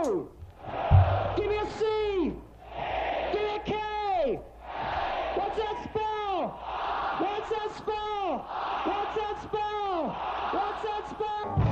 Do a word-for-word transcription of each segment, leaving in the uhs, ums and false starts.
O. Give me a C. Give me a K. What's that spell? What's that spell? What's that spell? What's that spell?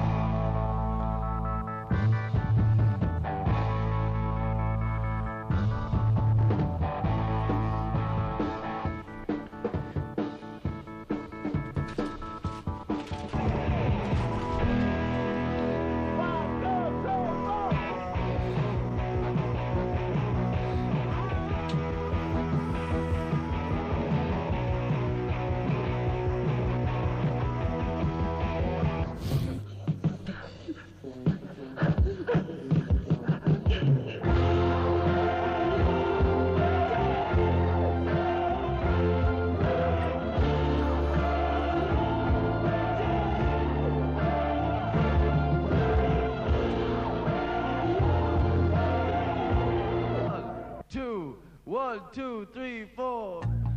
One, two, three, four.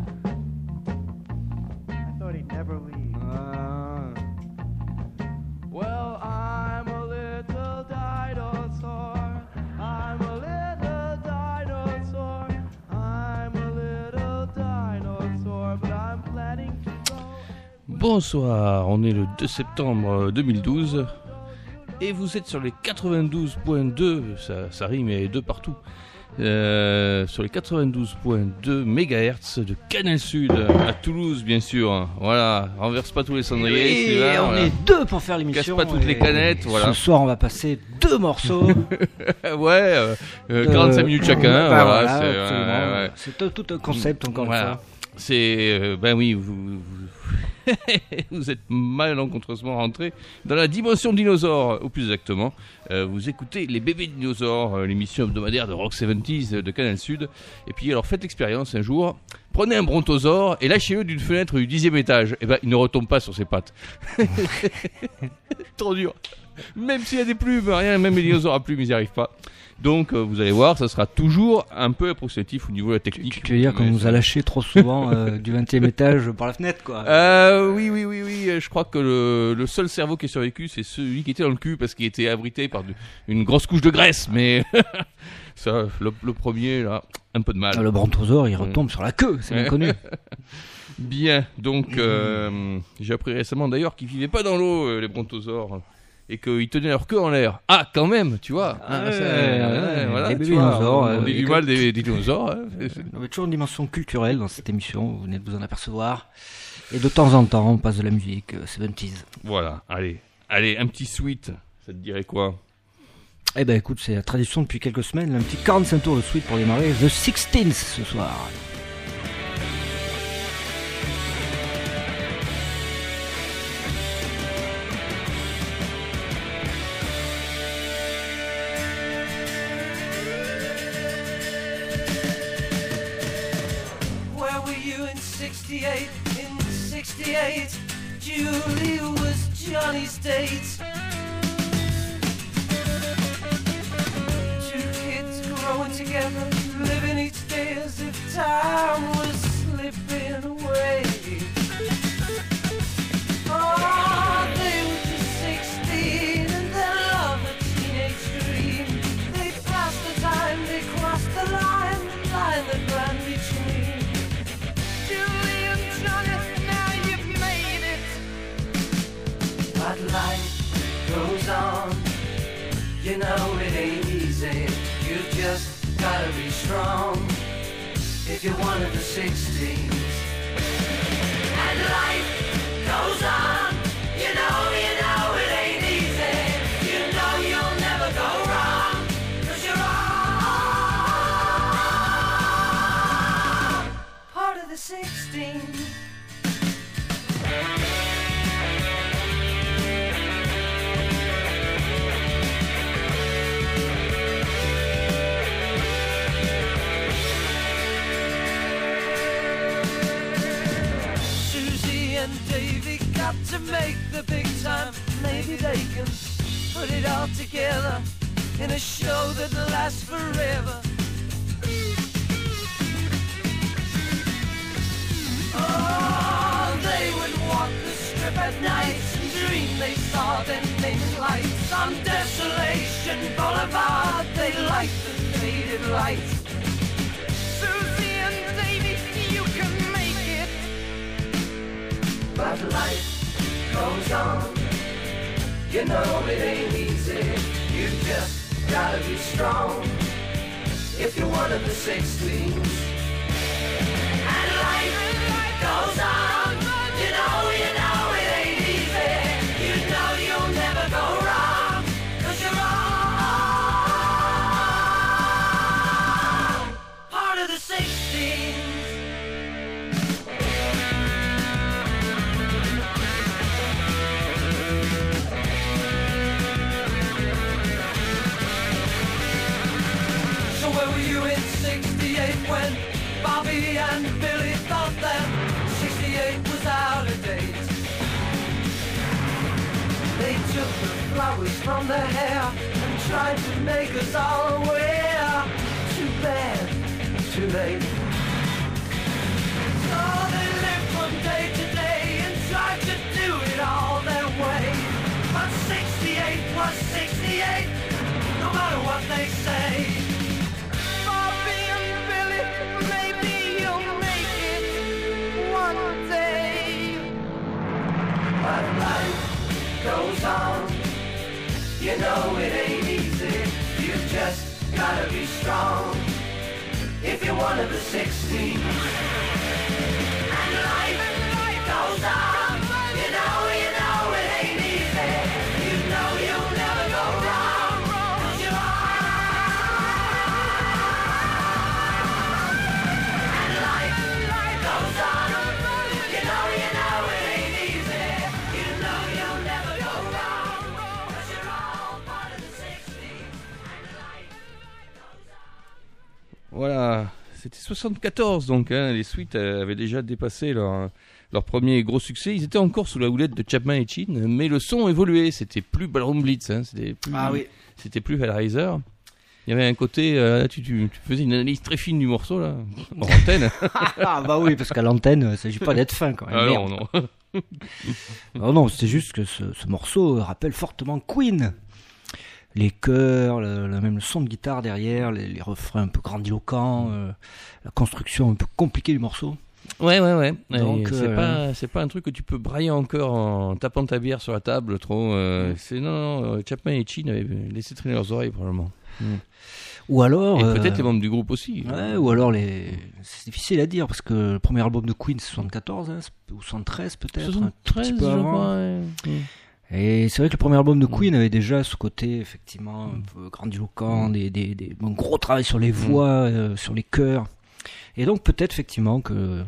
I thought he'd never leave. Uh, well, I'm a little dinosaur. I'm a little dinosaur. I'm a little dinosaur, but I'm planning to go. Bonsoir, on est le deux septembre deux mille douze et vous êtes sur les quatre-vingt-douze virgule deux, ça, ça rime, il y a deux partout. Euh, sur les quatre-vingt-douze virgule deux mégahertz de Canal Sud à Toulouse, bien sûr. Voilà, renverse pas tous les cendriers. Et là, on voilà. est deux pour faire l'émission. Casse pas toutes les canettes. Voilà. Ce soir, on va passer deux morceaux. ouais, euh, euh, quarante-cinq minutes chacun. Bah, voilà, voilà, c'est, ouais, ouais. c'est tout, tout un concept encore voilà. une fois. C'est, euh, ben oui, vous, vous, vous êtes malencontreusement rentré dans la dimension dinosaure, ou plus exactement, euh, vous écoutez Les Bébés Dinosaures, euh, l'émission hebdomadaire de Rock soixante-dix de Canal Sud. Et puis alors faites l'expérience un jour, prenez un brontosaure et lâchez-le d'une fenêtre du dixième étage. Et ben il ne retombe pas sur ses pattes. Trop dur. Même s'il y a des plumes, rien, même les dinosaures à plumes, ils n'y arrivent pas. Donc euh, vous allez voir, ça sera toujours un peu approximatif au niveau de la technique. Tu, tu veux dire qu'on nous a lâché trop souvent euh, du vingtième étage par la fenêtre, quoi. euh, Oui, oui, oui, oui. Je crois que le, le seul cerveau qui a survécu, c'est celui qui était dans le cul parce qu'il était abrité par de, une grosse couche de graisse. Mais ça, le, le premier, là, un peu de mal. Le brontosaure, il retombe mmh. sur la queue, c'est bien connu. Bien, donc euh, j'ai appris récemment d'ailleurs qu'ils vivaient pas dans l'eau, euh, les brontosaures. Et qu'ils tenaient leur queue en l'air. Ah, quand même, tu vois. Ah, ouais, ouais, ouais, voilà, les tu vois, dinosaures. On dit du mal des, des dinosaures. Hein. On a toujours une dimension culturelle dans cette émission, vous venez de vous en apercevoir. Et de temps en temps, on passe de la musique euh, soixante-dix. Voilà, allez, allez, un petit sweet, ça te dirait quoi? Eh ben écoute, c'est la tradition depuis quelques semaines, un petit quarante-cinq tours de sweet pour démarrer The Sixteens ce soir. sixty-eight, in sixty-eight, Julie was Johnny's date. Two kids growing together, living each day as if time was slipping away. Oh, they were just sixteen and they loved a teenage dream. They passed the time, they crossed the line, the line that ran between. But life goes on, you know it ain't easy. You just gotta be strong if you're one of the sixteens. And life goes on, you know, you know it ain't easy. You know you'll never go wrong, 'cause you're all part of the sixteens. To make the big time, maybe they can put it all together in a show that lasts forever. Oh, they would walk the strip at night and dream they saw their name in lights on Desolation Boulevard. They like the faded lights. Susie and Davy, you can make it. But life goes on. You know it ain't easy. You just gotta be strong. If you're one of the sixteens. And life goes on. You know, you know it ain't easy. You know you'll never go wrong. Cause you're all part of the sixteens. So where were you in sixty-eight when Bobby and Billy thought that sixty-eight was out of date? They took the flowers from their hair and tried to make us all aware. Too bad, too late. So they lived from day to day and tried to do it all their way. But sixty-eight was sixty-eight, no matter what they say. Bobby and Billy, maybe you'll make it one day. But life goes on. You know it ain't easy. You just gotta be strong. If you're one of the sixteen. And life goes on. You know, you know it ain't easy. You know you'll never go wrong. 'Cause you're all. And life goes on. You know, you know it ain't easy. You know you'll never go wrong. 'Cause you're all part of the sixteen. And life goes on. Voilà, c'était soixante-quatorze donc, hein, les Sweets euh, avaient déjà dépassé leur, leur premier gros succès. Ils étaient encore sous la houlette de Chapman et Chin, mais le son évoluait, c'était plus Ballroom Blitz, hein, c'était plus, Ah oui. c'était plus Hellraiser. Il y avait un côté, euh, là, tu, tu, tu faisais une analyse très fine du morceau là, en antenne. Ah bah oui, parce qu'à l'antenne, il ne s'agit pas d'être fin quand même. Ah Merde. non, non. Non, non, c'est juste que ce, ce morceau rappelle fortement Queen. Les chœurs, le, le- même le son de guitare derrière, les, les refrains un peu grandiloquents, euh, la construction un peu compliquée du morceau. Ouais, ouais, ouais. Donc, Et c'est euh, pas, c'est pas un truc que tu peux brailler encore en tapant ta bière sur la table trop. euh, c'est non, non, Chapman et Chin avaient laissé traîner leurs oreilles probablement. Ou alors... Et euh, peut-être les membres du groupe aussi. Ouais, ou alors les... C'est difficile à dire parce que le premier album de Queen c'est soixante-quatorze hein, c'est- ou soixante-treize peut-être. un tout soixante-treize, petit peu je avant. crois. ouais. Mm. Et c'est vrai que le premier album de Queen avait déjà ce côté effectivement un peu grandiloquent, des, des, des, un gros travail sur les voix, euh, sur les chœurs. Et donc peut-être effectivement que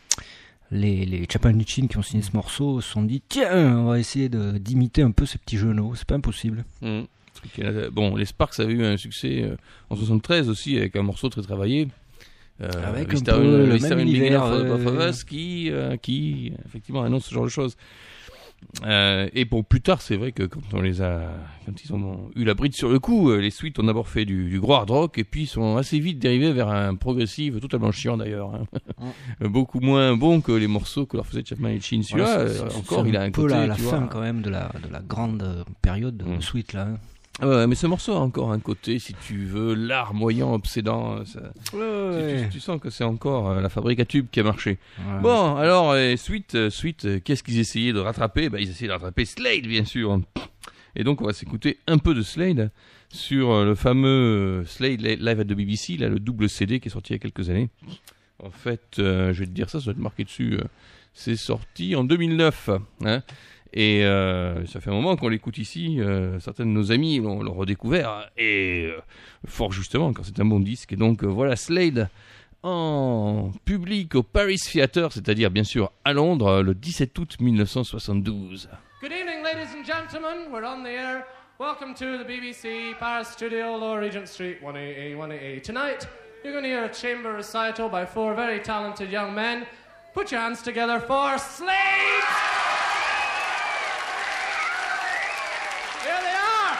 les, les Chapman et Chin qui ont signé ce morceau se sont dit tiens, on va essayer de, d'imiter un peu ces petits genoux, c'est pas impossible. Mm. Parce qu'il y a- Bon, les Sparks avaient eu un succès euh, en soixante-treize aussi avec un morceau très travaillé. Euh, Avec un Listerine- peu le Listerine même Beginner univers, of- of euh, Us qui, euh, qui effectivement annonce ce genre de choses. Euh, et pour plus tard, c'est vrai que quand on les a, quand ils ont eu la bride sur le coup, euh, les Sweets ont d'abord fait du, du gros hard rock et puis sont assez vite dérivés vers un progressif totalement chiant d'ailleurs, hein. Beaucoup moins bon que les morceaux que leur faisait Chapman et Chin. Celui-là, Voilà, c'est- euh, c'est- encore, c'est il a un peu côté, la, la tu fin vois. quand même de la, de la grande euh, période de Mm. Sweet là. hein. Ah ouais, mais ce morceau a encore un côté, si tu veux, larmoyant, obsédant. Ça, tu, tu- tu sens que c'est encore euh, la fabrique à tubes qui a marché. Ouais. Bon, alors, euh, Sweet, euh, Sweet, euh, qu'est-ce qu'ils essayaient de rattraper? Bah, ils essayaient de rattraper Slade, bien sûr. Et donc, on va s'écouter un peu de Slade sur euh, le fameux euh, Slade Live at the B B C, là, le double C D qui est sorti il y a quelques années. En fait, euh, je vais te dire ça, ça doit être marqué dessus. euh, c'est sorti en deux mille neuf. Hein. Et euh, ça fait un moment qu'on l'écoute ici. Euh, certains de nos amis l'ont, l'ont redécouvert. Et euh, fort justement, quand c'est un bon disque. Et donc, euh, voilà Slade en public au Paris Theatre, c'est-à-dire bien sûr à Londres, le dix-sept août mille neuf cent soixante-douze. Good evening, ladies and gentlemen. We're on the air. Welcome to the B B C Paris Studio, Lower Regent Street, one eighty, one eighty. Tonight, you're going to hear a chamber recital by four very talented young men. Put your hands together for Slade! Here they are!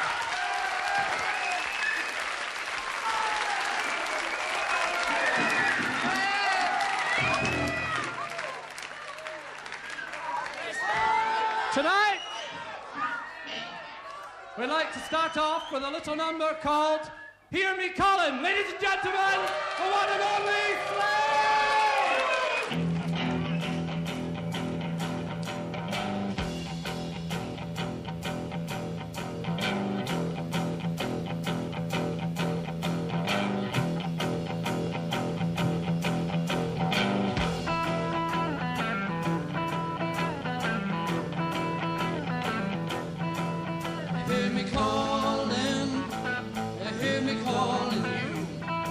Tonight, we'd like to start off with a little number called Hear me calling, ladies and gentlemen, the one and only Slade! Hear me calling, hear me calling you.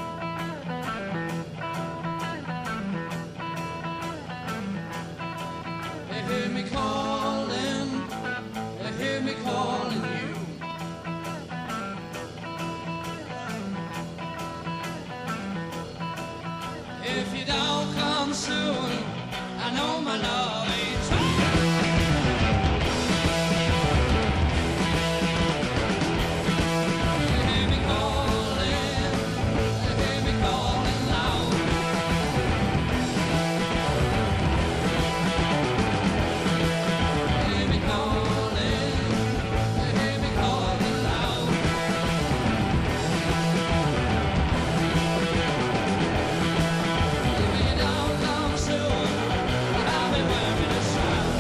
Hear me calling, hear me calling you. If you don't come soon, I know my love ain't true. Hear me calling, hear me calling loud. Hear me calling, hear me calling loud. If you don't come soon, I'll be wearing a shroud.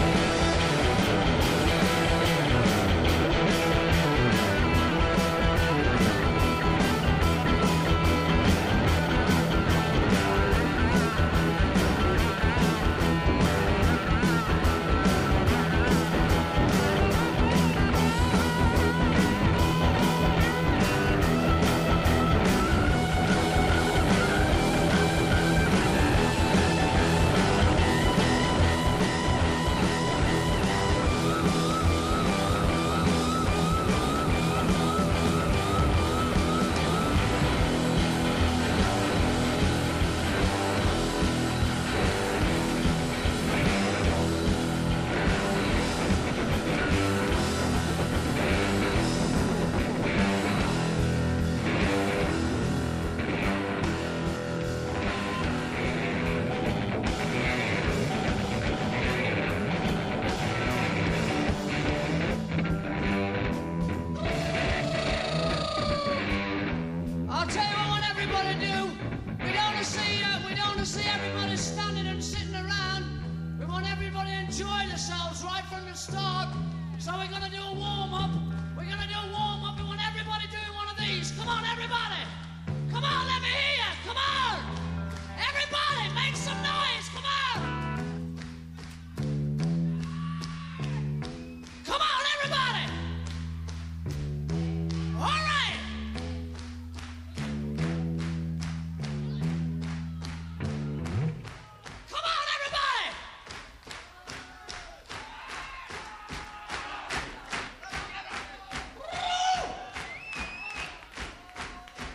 I'll tell you what I want everybody to do. We don't want to see uh, we don't want to see everybody standing and sitting around. We want everybody to enjoy themselves right from the start. So we're gonna do a warm up. We're gonna do a warm up. We want everybody doing one of these. Come on, everybody. Come on, let me hear you. Come on. Everybody, make some noise. Come on. Come on, everybody. All right. Come on, everybody! Woo!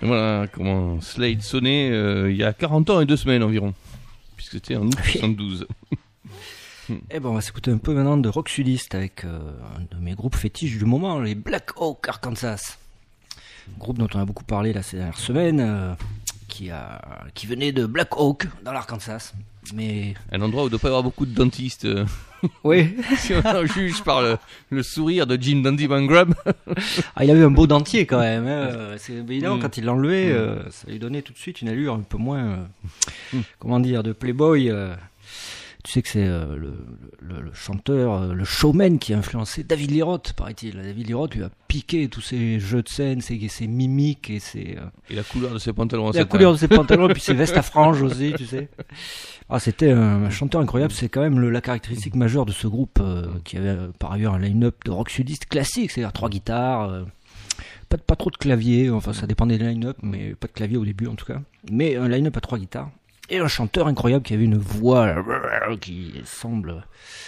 Voilà comment Slade sonnait euh, il y a quarante ans et deux semaines environ, puisque c'était en août soixante-douze. Eh ben, on va s'écouter un peu maintenant de rock sudiste avec euh, un de mes groupes fétiches du moment, les Black Oak Arkansas. Groupe dont on a beaucoup parlé là ces dernières semaines, euh, qui, a, qui venait de Black Oak dans l'Arkansas. Mais... Un endroit où il ne doit pas y avoir beaucoup de dentistes. Euh... Oui. Si on en juge par le, le sourire de Jim Dandy Van Grub. Ah, il avait un beau dentier quand même. Hein. C'est évident, mm. quand il l'enlevait, mm. euh, ça lui donnait tout de suite une allure un peu moins, euh, mm. comment dire, de playboy. Euh. Tu sais que c'est euh, le, le, le chanteur, euh, le showman qui a influencé David Lee Roth, paraît-il. David Lee Roth lui a piqué tous ses jeux de scène, ses, ses mimiques et ses... Euh... Et la couleur de ses pantalons. La couleur de ses pantalons et puis ses vestes à franges aussi, tu sais. Ah, c'était un chanteur incroyable. C'est quand même le, la caractéristique majeure de ce groupe euh, qui avait euh, par ailleurs un line-up de rock sudiste classique, c'est-à-dire trois guitares, euh, pas, pas trop de clavier, enfin ça dépendait des line-up, mais pas de clavier au début en tout cas. Mais un line-up à trois guitares. Et un chanteur incroyable qui avait une voix euh, qui semble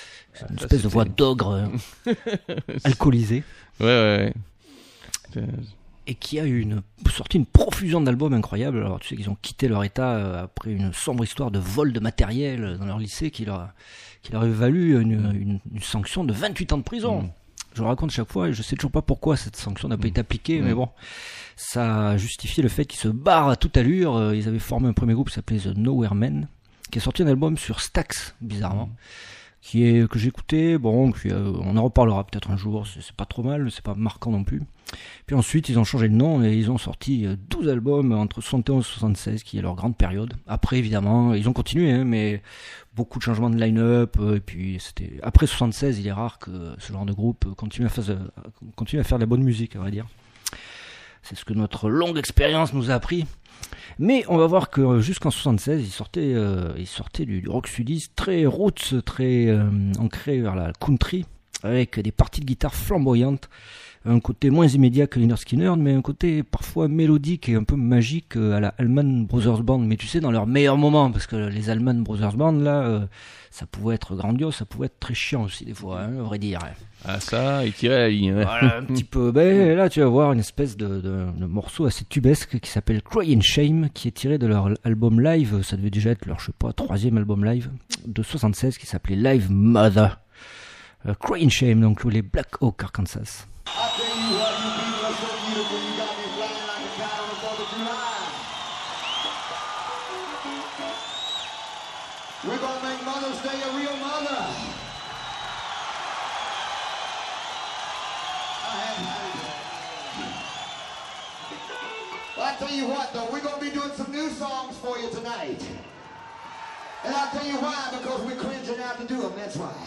une ça, espèce de voix d'ogre euh, alcoolisée. Ouais, ouais, ouais. Et qui a eu une, sorti une profusion d'albums incroyables. Alors tu sais qu'ils ont quitté leur état euh, après une sombre histoire de vol de matériel dans leur lycée qui leur, qui leur a valu une, une, une sanction de vingt-huit ans de prison. Mmh. Je le raconte chaque fois et je sais toujours pas pourquoi cette sanction n'a pas mmh. été appliquée, mmh. mais bon, ça a justifié le fait qu'ils se barrent à toute allure. Ils avaient formé un premier groupe qui s'appelait The Nowhere Men, qui a sorti un album sur Stax, bizarrement. Mmh. Qui est, que j'ai écouté, bon, puis, euh, on en reparlera peut-être un jour, c'est, c'est pas trop mal, c'est pas marquant non plus. Puis ensuite, ils ont changé de nom et ils ont sorti douze albums entre soixante et onze et soixante-seize, qui est leur grande période. Après, évidemment, ils ont continué, hein, mais beaucoup de changements de line-up, et puis c'était, après soixante-seize, il est rare que ce genre de groupe continue à faire, continue à faire de la bonne musique, à vrai dire. C'est ce que notre longue expérience nous a appris. Mais on va voir que jusqu'en soixante-seize, il sortait, euh, il sortait du, du rock sudiste très roots, très euh, ancré vers la country, avec des parties de guitare flamboyantes, un côté moins immédiat que Lynyrd Skynyrd, mais un côté parfois mélodique et un peu magique à la Allman Brothers Band, mais tu sais, dans leur meilleur moment, parce que les Allman Brothers Band, là, euh, ça pouvait être grandiose, ça pouvait être très chiant aussi des fois, hein, à vrai dire. Ah ça, il tirait la ligne. Ouais. Voilà, un petit peu. Ben, là, tu vas voir une espèce de, de, de morceau assez tubesque qui s'appelle Crying Shame, qui est tiré de leur album live, ça devait déjà être leur, je sais pas, troisième album live, de soixante-seize, qui s'appelait Live Mother. Uh, Crying Shame, donc les Black Oak Arkansas. We're gonna make Mother's Day a real mother. Well, I tell you what, though, we're gonna be doing some new songs for you tonight. And I'll tell you why, because we're cringing out to do them, that's why.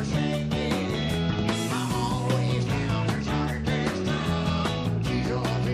She's always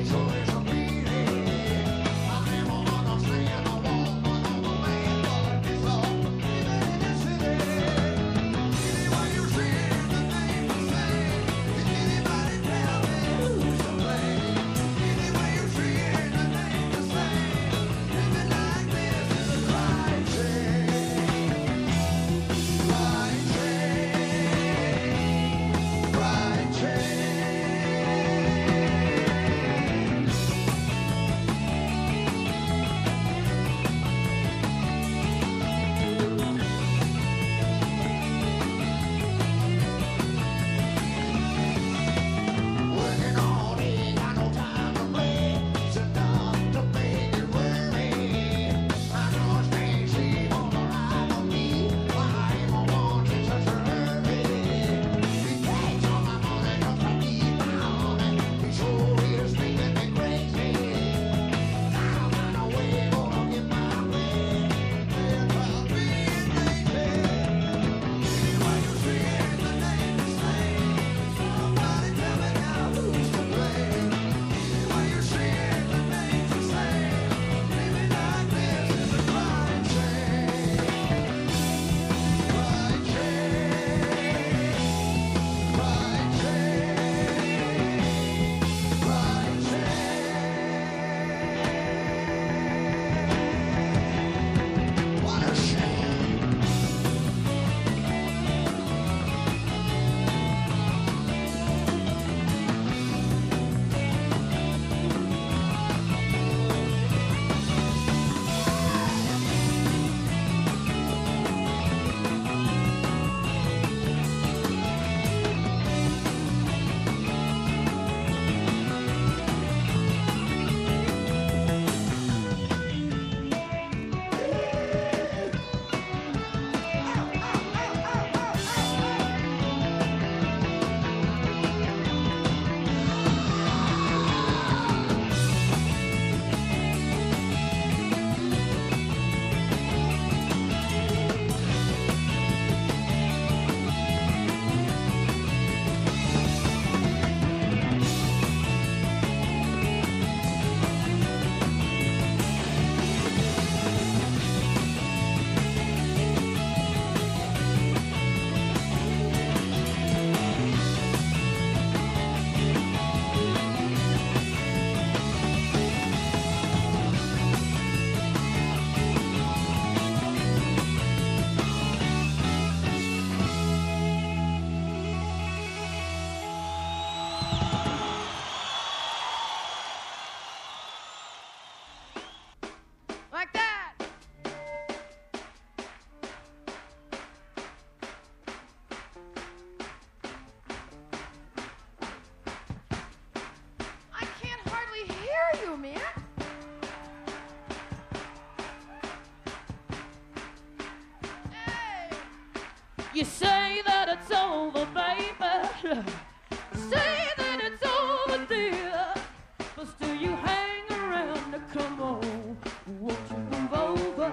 Say that it's over, dear, but still you hang around. Come on, won't you move over?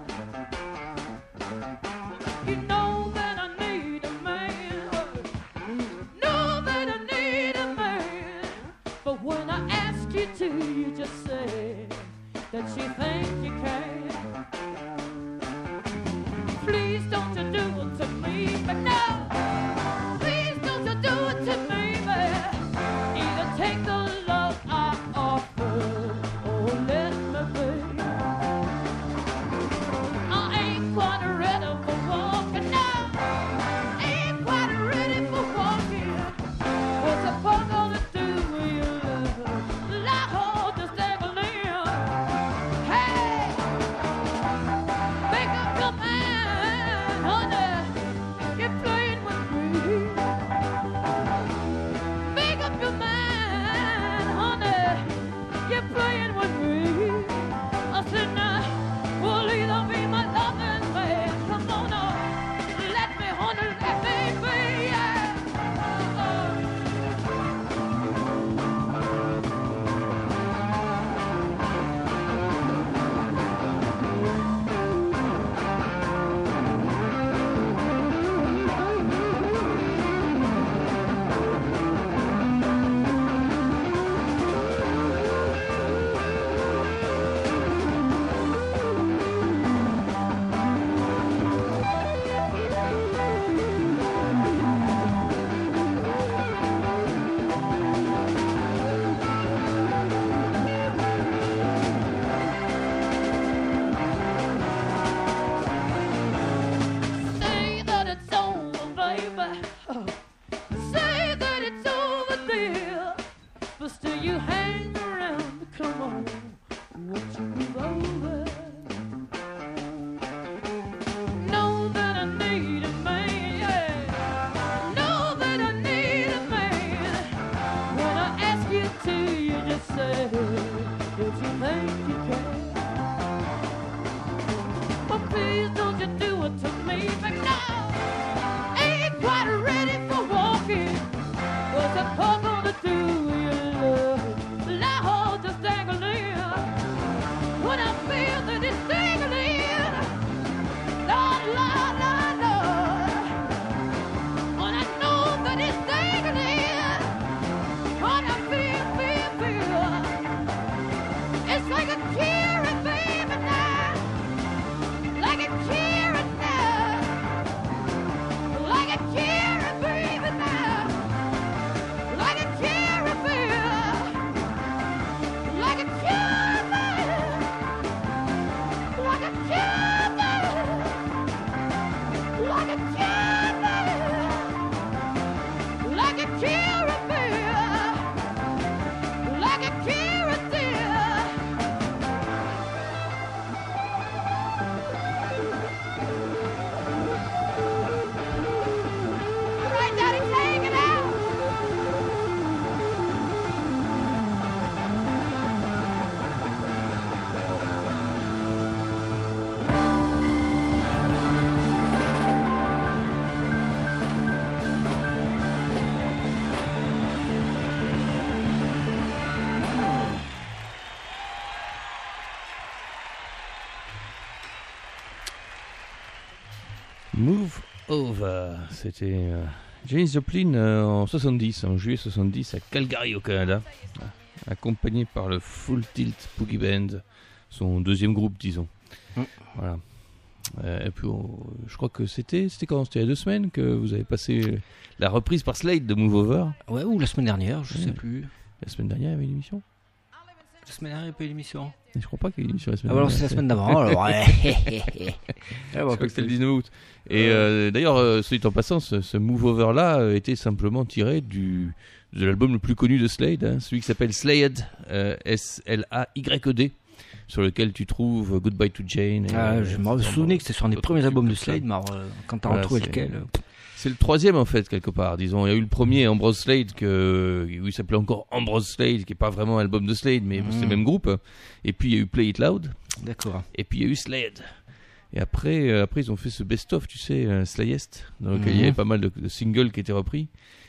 You know that I need a man, know that I need a man, but when I ask you to, you just say that you think you can. Please don't you do it to me, but no, please don't you do it to me, babe. Either take the love I offer or let me be. I ain't quite ready for walking now, ain't quite ready for walking. What's the fuck gonna do with your love? Lord, just dangling. Hey, make up your mind, honey, you're playing with me. Make up your mind, honey, you're playing with me. I said now, we'll either be my loving man. Come on now, let me, honey, let me be, yeah. Say that it's over, baby. Say that it's over, dear. But still you hang around. Come on, won't you move over? Know that I need a man, yeah. Know that I need a man. When I ask you to, you just say that you think you can. But please don't you do it to me, but no, ain't quite ready for walking. What's the fuck gonna do with your love? Lord, just dangling. When I feel that it's dangling, Lord, Lord, Lord, Lord. When I know that it's dangling, when I feel, feel, feel, it's like a cheering baby now, like a cheering now, like a cheering baby now, like a cheering baby, like a cheering baby, like a cheering baby, like a cheering baby, like a cheering baby, like a cheering deer. All right, Daddy, take it out. Move Over, c'était euh, Janis Joplin euh, en soixante-dix, en juillet soixante-dix à Calgary au Canada, accompagné par le Full Tilt Boogie Band, son deuxième groupe disons. Mm. Voilà. Euh, et puis on, je crois que c'était c'était quand c'était il y a deux semaines que vous avez passé la reprise par Slade de Move Over. Ouais, ou la semaine dernière, je ouais. sais plus. La semaine dernière il y avait une émission. La semaine dernière il n'y a pas eu d'émission. Et je crois pas qu'il y ait une émission la semaine Ah bah alors dernière. c'est la semaine d'avant. Alors ouais. Je crois que c'était le dix-neuf août. Et euh, d'ailleurs, euh, soit dit en passant, ce, ce Move Over là euh, était simplement tiré du de l'album le plus connu de Slade, hein, celui qui s'appelle Slayed, euh, S L A Y E D, sur lequel tu trouves Goodbye to Jane. Et, ah, euh, je me souvenais que c'était sur un des premiers albums de Slade, mais alors, euh, quand t'as voilà, retrouvé c'est... lequel. Euh... C'est le troisième en fait quelque part, disons. Il y a eu le premier Ambrose Slade que où il s'appelait encore Ambrose Slade, qui est pas vraiment un album de Slade, mais mmh. c'est le même groupe. Et puis il y a eu Play It Loud. D'accord. Et puis il y a eu Slade. Et après, euh, après ils ont fait ce best-of, tu sais, euh, Slayest, dans lequel mmh. il y avait pas mal de, de singles qui étaient repris.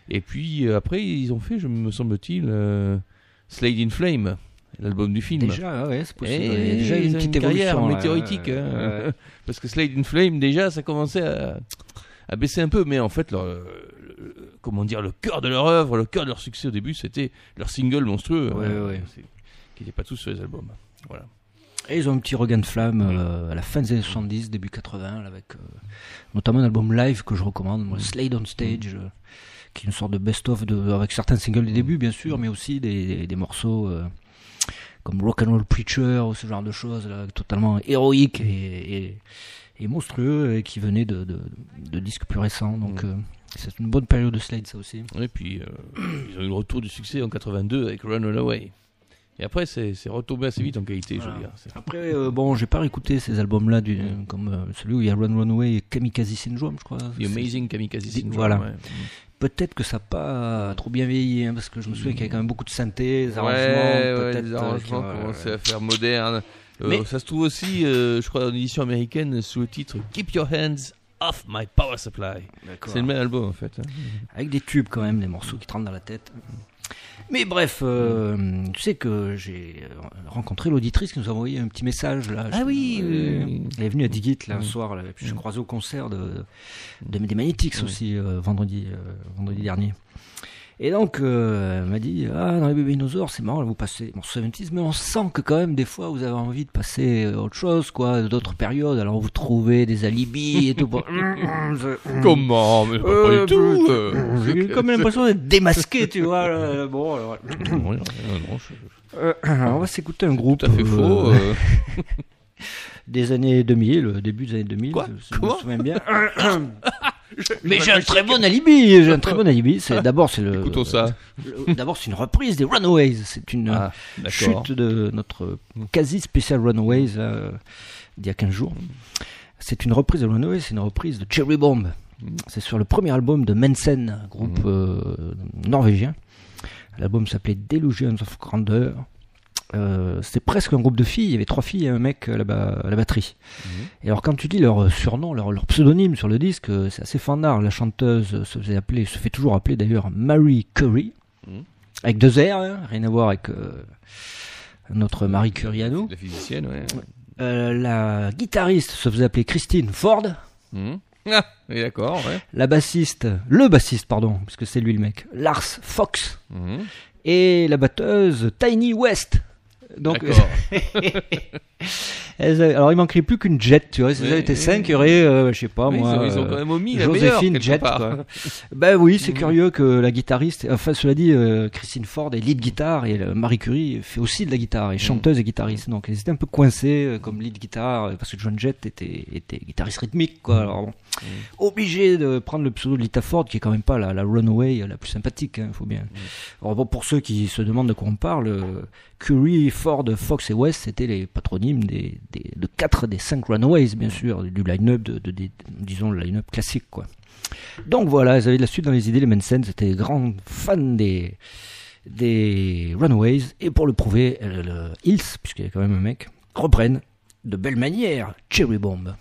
Et puis euh, après, ils ont fait, je me semble-t-il, euh, Slade in Flame, l'album du film. Déjà, ouais, c'est possible. Et Il y a déjà ils une ont petite carrière évolution. là, météoritique, ouais, hein. ouais. Parce que Slade in Flame, déjà, ça commençait à, à baisser un peu, mais en fait, leur, le- comment dire, le cœur de leur œuvre, le cœur de leur succès au début, c'était leur single monstrueux, Ouais, hein, ouais. c'est- qui n'étaient pas tous sur les albums. Voilà. Et ils ont un petit regain de flamme euh, à la fin des années soixante-dix, début quatre-vingts, là, avec euh, notamment un album live que je recommande, moi, Slade on Stage, euh, qui est une sorte de best-of de, avec certains singles des débuts, bien sûr, mais aussi des, des, des morceaux euh, comme Rock'n'Roll Preacher ou ce genre de choses, là, totalement héroïques et, et, et monstrueux, et qui venaient de, de, de disques plus récents. Donc, euh, c'est une bonne période de Slade, ça aussi. Et puis, euh, ils ont eu le retour du succès en quatre-vingt-deux avec Run Run Away. Et après, c'est, c'est retombé assez vite en qualité, je veux dire. C'est- Après, euh, bon, j'ai pas réécouté ces albums-là, du, comme euh, celui où il y a Run Run Away et Kamikaze Syndrome, je crois. The C'est- Amazing Kamikaze Di- Syndrome. voilà. ouais. Peut-être que ça n'a pas trop bien vieilli, hein, parce que je me souviens qu'il y avait quand même beaucoup de synthés, des Ouais, arrangements, ouais, peut-être. les euh, arrangements qui, euh, commençaient à faire moderne. Euh, Mais- Ça se trouve aussi, euh, je crois, en édition américaine, sous le titre Keep Your Hands Off My Power Supply. C'est le même album, en fait. hein. Avec des tubes quand même, des morceaux qui te rentrent dans la tête. Mais bref, euh, tu sais que j'ai euh, rencontré l'auditrice qui nous a envoyé un petit message là. Ah Je- oui, euh, oui, oui. Elle est venue à Digit là un Mm. soir, là, et puis je Mm. croisé au concert de, de- des Magnetics Mm. aussi euh, vendredi, euh, vendredi dernier. Et donc, euh, elle m'a dit, ah, dans les bébés dinosaures, c'est marrant, là, vous passez bon, soixante-dix, mais on sent que quand même, des fois, vous avez envie de passer euh, autre chose, quoi, d'autres périodes, alors vous trouvez des alibis et tout. Pour... Comment Mais pas, Euh, pas du tout. euh, euh, J'ai comme l'impression d'être démasqué, tu vois. là. Bon, alors, Non, non, non, je- euh, alors, on va s'écouter un groupe tout à fait euh, faux. euh. des années deux mille, le début des années deux mille, Quoi si je Comment me souviens bien. Mais j'ai un très bon alibi, j'ai un très bon alibi. C'est d'abord c'est le. Écoutons ça. le- D'abord c'est une reprise des Runaways. C'est une Ah, d'accord. chute de notre quasi spécial Runaways euh, d'il y a quinze jours. C'est une reprise de Runaways, c'est une reprise de Cherry Bomb. C'est sur le premier album de Mensen, un groupe euh, norvégien. L'album s'appelait Delusions of Grandeur. Euh, c'était presque un groupe de filles, il y avait trois filles et un mec à la, ba- à la batterie. Et alors quand tu lis leur surnom, leur, leur pseudonyme sur le disque, euh, c'est assez fandard. La chanteuse se faisait appeler, se fait toujours appeler d'ailleurs Marie Curie, Mhm. avec deux R, hein, rien à voir avec euh, notre Marie Curie à nous. La physicienne, ouais. Euh, la guitariste se faisait appeler Christine Ford. Mhm. Ah, oui, d'accord, ouais. La bassiste, le bassiste pardon, parce que c'est lui le mec, Lars Fox. Mhm. Et la batteuse Tiny West. Donc, D'accord. elles avaient- alors il manquerait plus qu'une Jet, tu vois. Si Oui, elles étaient oui, cinq, oui. il y aurait, euh, je sais pas Oui, moi, ils, ont, ils ont euh, quand même omis la meilleure, Joséphine quelque Jet. part. Quoi. Ben oui, c'est Mhm. curieux que la guitariste, enfin cela dit, euh, Christine Ford est lead guitare et euh, Marie Curie fait aussi de la guitare, et chanteuse et guitariste. Donc elles étaient un peu coincées euh, comme lead guitare euh, parce que John Jett était, était guitariste rythmique, quoi. Alors bon, obligé de prendre le pseudo de Lita Ford qui est quand même pas la, la Runaway euh, la plus sympathique, hein, faut bien. Alors bon, pour ceux qui se demandent de quoi on parle, euh, Curie, Ford, Fox et West, c'était les patronymes des, des, de quatre des cinq Runaways, bien sûr, du line-up, de, de, de- disons le line-up classique, quoi. Donc voilà, ils avaient de la suite dans les idées, les Mensen, c'était des grands fans des, des Runaways, et pour le prouver, euh, le Hills, puisqu'il y a quand même un mec, reprennent de belle manière Cherry Bomb.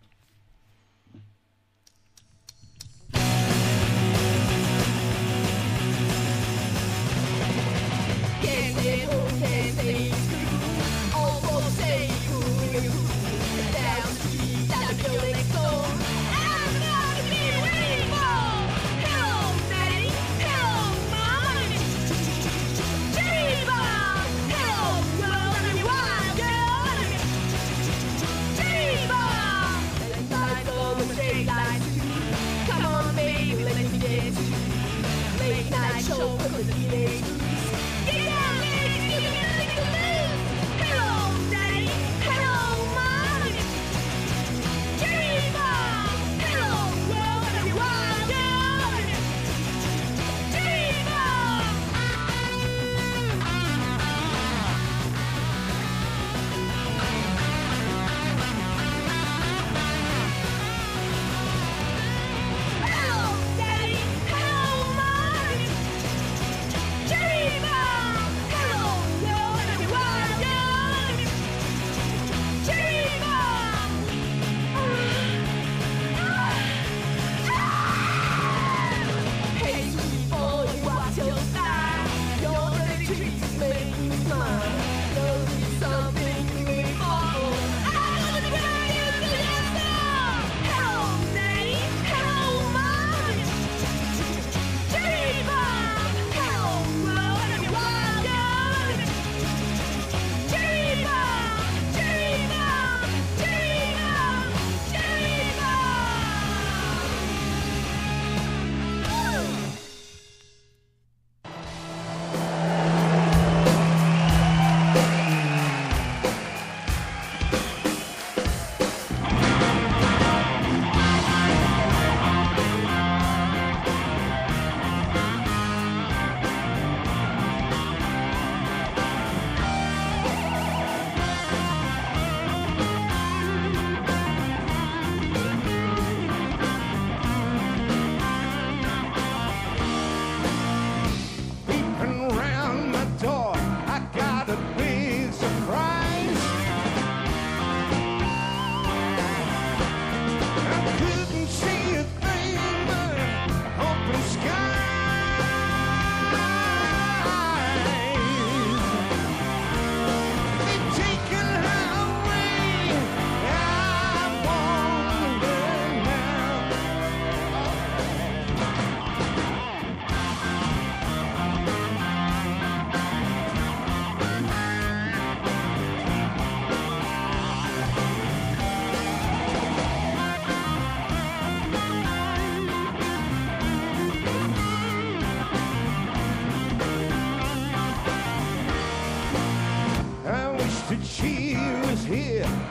Come on, baby, let me get you. Late night show for the teenage blues. Get down, ladies, give me a little blues. Hello, daddy. Hello, mom. Cherry bomb. Hello, world, everyone. Cherry Hello, daddy. Hello, mom. Cherry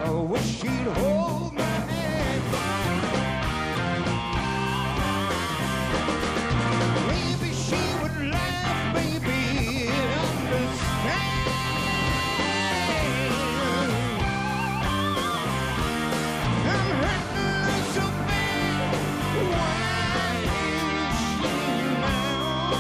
I wish she'd hold my hand. Maybe she would laugh, maybe understand. I'm hurting her so bad. Why is she now?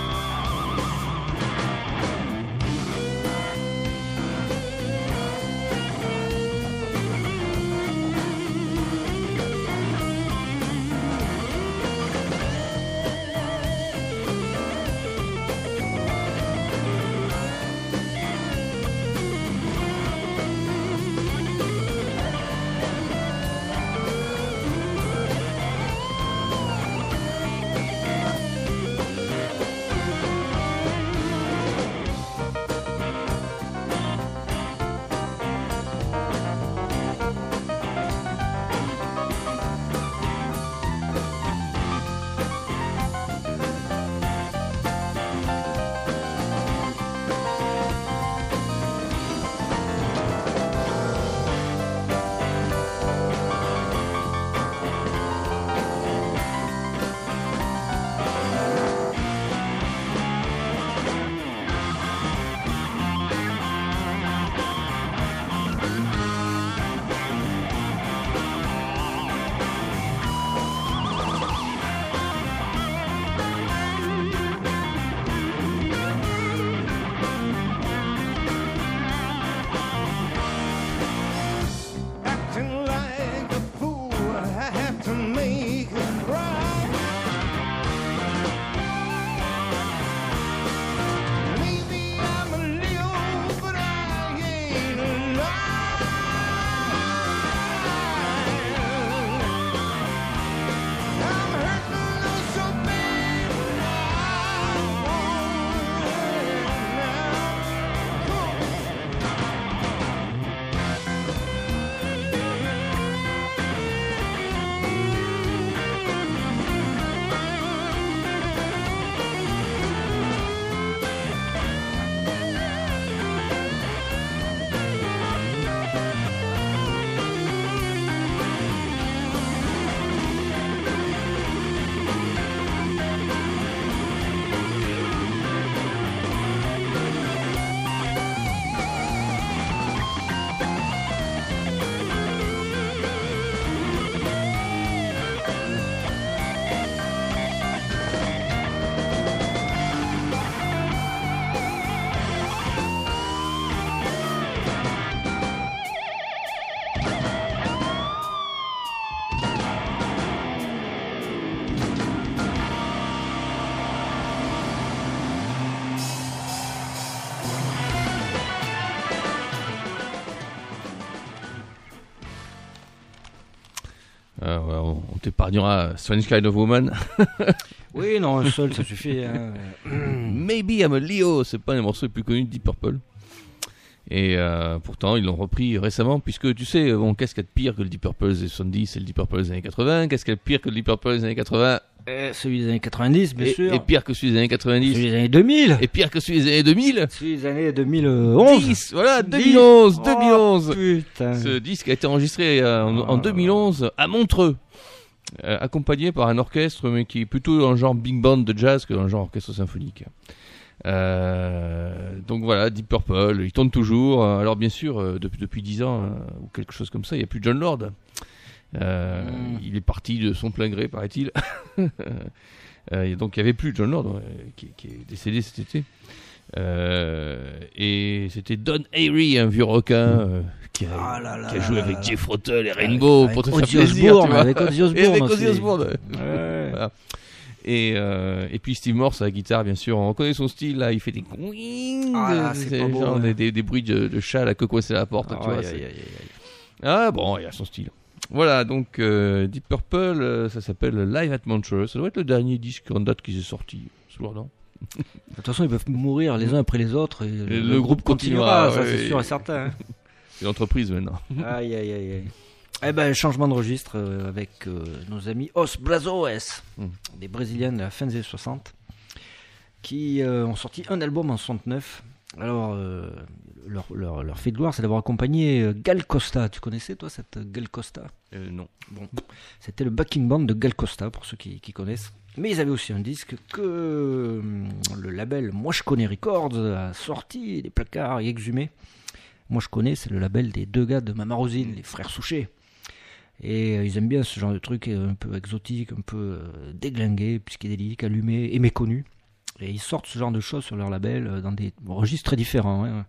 Acting like a fool, I have to make her cry. Maybe I'm a Leo, but I ain't alive. I'm hurting her so bad, I want her now. Come on. Ah, ouais, on on t'épargnera Strange Kind of Woman. Oui, non, un seul, ça suffit. Hein. Maybe I'm a Leo, c'est pas un des morceaux les plus connus de Deep Purple. Et euh, pourtant, ils l'ont repris récemment, puisque tu sais, bon, qu'est-ce qu'il y a de pire que le Deep Purple des soixante-dix et le Deep Purple des années quatre-vingts? Qu'est-ce qu'il y a de pire que le Deep Purple des années quatre-vingts? Euh, celui des années quatre-vingt-dix, bien et, sûr. et pire que celui des années quatre-vingt-dix. Celui des années deux mille. Et pire que celui des années deux mille. Celui des années deux mille onze. dix, voilà, deux mille onze, Oh, deux mille onze. putain. Ce disque a été enregistré euh, en, en deux mille onze à Montreux, euh, accompagné par un orchestre, mais qui est plutôt un genre big band de jazz que un genre orchestre symphonique. Euh, donc voilà, Deep Purple, il tourne toujours. Alors bien sûr, euh, depuis depuis dix ans euh, ou quelque chose comme ça, il n'y a plus John Lord. Euh, mm. Il est parti de son plein gré, paraît-il. euh, et donc il n'y avait plus John Lord, euh, qui, qui est décédé cet été. Euh, et c'était Don Airey, un vieux requin euh, qui, a, ah là là qui a joué là avec là Jeff Russell et Rainbow avec, pour te avec faire Ozzy plaisir, Osbourne, tu vois. avec Ozzy Osbourne et avec aussi. Ozzy Osbourne. Ouais. Voilà. Et, euh, et puis Steve Morse à la guitare, bien sûr. On reconnaît son style, là. Il fait des gouing, ah, là, c'est pas beau, genre ouais. des, des, des bruits de, de chat à la cocosse à la porte. Ah, tu vois, aïe, c'est... aïe, aïe, aïe. Ah bon, il a son style. Voilà, donc euh, Deep Purple, euh, ça s'appelle Live at Montreux. Ça doit être le dernier disque en date qui s'est sorti. C'est lourd, non ? De toute façon, ils peuvent mourir les uns après les autres. Et et le, le groupe continuera, ça ouais, c'est ouais. sûr et certain. Hein. C'est l'entreprise maintenant. Aïe, aïe, aïe, aïe. Eh ben, changement de registre euh, avec euh, nos amis Os Brazos, mm. des Brésiliens de la fin des années soixante, qui euh, ont sorti un album en soixante-neuf Alors, euh, leur, leur, leur fait de gloire, c'est d'avoir accompagné euh, Gal Costa. Tu connaissais, toi, cette euh, Gal Costa? Euh, non. Bon, c'était le backing band de Gal Costa, pour ceux qui, qui connaissent. Mais ils avaient aussi un disque que euh, le label Moi Je Connais Records a sorti des placards et exhumé. Moi Je Connais, c'est le label des deux gars de Mama Rosine, les frères Souchet. Et euh, ils aiment bien ce genre de truc euh, un peu exotique, un peu euh, déglingué, psychédélique, allumé et méconnu. Et ils sortent ce genre de choses sur leur label euh, dans des registres très différents. Hein.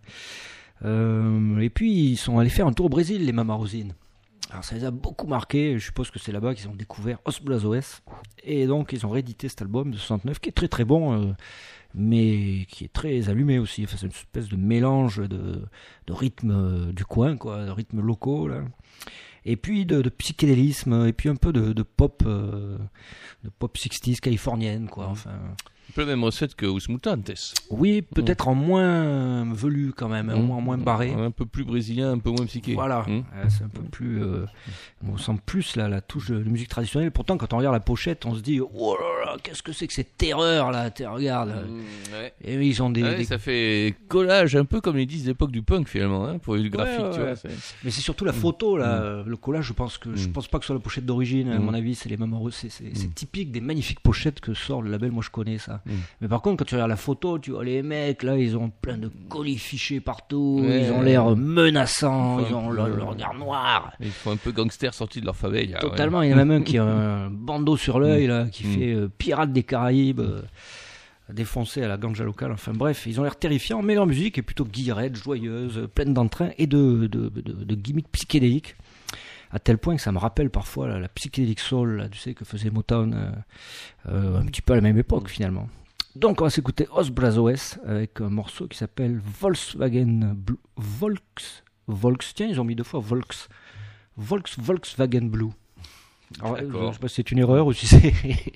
Euh, et puis ils sont allés faire un tour au Brésil, les Mama Rosine. Alors ça les a beaucoup marqués, je suppose que c'est là-bas qu'ils ont découvert Os Blasos. Et donc ils ont réédité cet album de soixante-neuf qui est très très bon, euh, mais qui est très allumé aussi. Enfin, c'est une espèce de mélange de, de rythmes euh, du coin, quoi, de rythmes locaux, là. Et puis de, de psychédélisme, et puis un peu de, de pop, euh, de pop soixante californienne, quoi. Enfin, Un peu la même recette que Os Mutantes. oui, peut-être en moins velu quand même, en Mmh. moins, en moins barré. Un peu plus brésilien, un peu moins psyché. Voilà, Mmh. euh, c'est un peu plus. Euh, on sent plus la, la touche de, de musique traditionnelle. Pourtant, quand on regarde la pochette, on se dit oh là là, qu'est-ce que c'est que cette terreur là? T'es- Regarde. Mmh, ouais. Et oui, ils ont des. Ouais, des- Ça fait collage, un peu comme les disques d'époque du punk finalement, hein, pour le graphique, ouais, tu ouais. vois. c'est- Mais c'est surtout la photo là, euh, le collage. Je pense que je Mm. pense pas que ce soit la pochette d'origine. À Mm. mon avis, c'est les mêmes. C'est, c'est, c'est Mm. typique des magnifiques pochettes que sort le label. Moi, je connais ça. Mm. Mais par contre, quand tu regardes la photo, tu vois les mecs là, ils ont plein de colis fichés partout. Ouais. Ils ont l'air menaçants. Enfin, Ils ont un le, peu, le euh, regard noir. Ils font un peu gangsters sortis de leur favela. ouais. Totalement. Il y en a même un qui a un bandeau sur l'œil là, qui Mm. fait euh, pirate des Caraïbes. euh, défoncé à la ganja locale, enfin bref, ils ont l'air terrifiants, mais leur musique est plutôt guillerette, joyeuse, euh, pleine d'entrain et de, de, de, de gimmicks psychédéliques, à tel point que ça me rappelle parfois la, la psychédélique soul, là, tu sais, que faisait Motown, euh, euh, un petit peu à la même époque finalement. Donc on va s'écouter Os Brazos avec un morceau qui s'appelle Volkswagen Blue. Volks, Volks, tiens, ils ont mis deux fois Volks. Volks, Volkswagen Blue. Alors, je ne D'accord. sais pas si c'est une erreur ou si c'est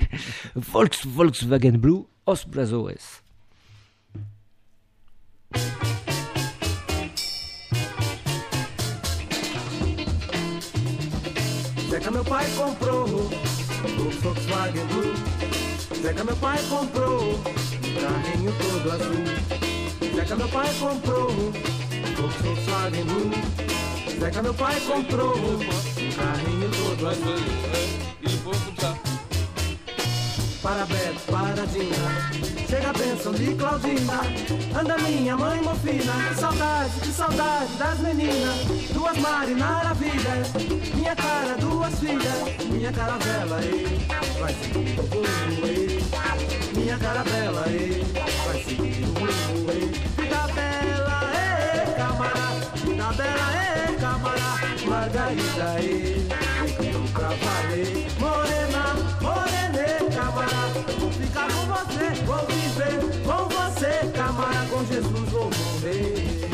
Volks, Volkswagen Blue, Os Brazos. Zeca, meu pai comprou o Volkswagen Blue. Zeca, meu pai comprou um carrinho todo azul. Zeca, meu pai comprou o Volkswagen Blue. Zeca, meu pai comprou um carrinho todo azul. Para Beto, para Dina, chega a bênção de Claudina. Anda minha mãe mofina, que saudade, que saudade das meninas. Duas marinaravilhas, minha cara, duas filhas. Minha caravela, ei, vai seguir o rumo, ei. Minha caravela, ei, vai seguir o rumo, ei. Vida bela, ei, camarada. Vida bela, ei, camarada. Margarida, ei, eu pra valer. Morena, morena, camarada. Vou ficar com você, vou viver com você, camarada. Com Jesus vou morrer.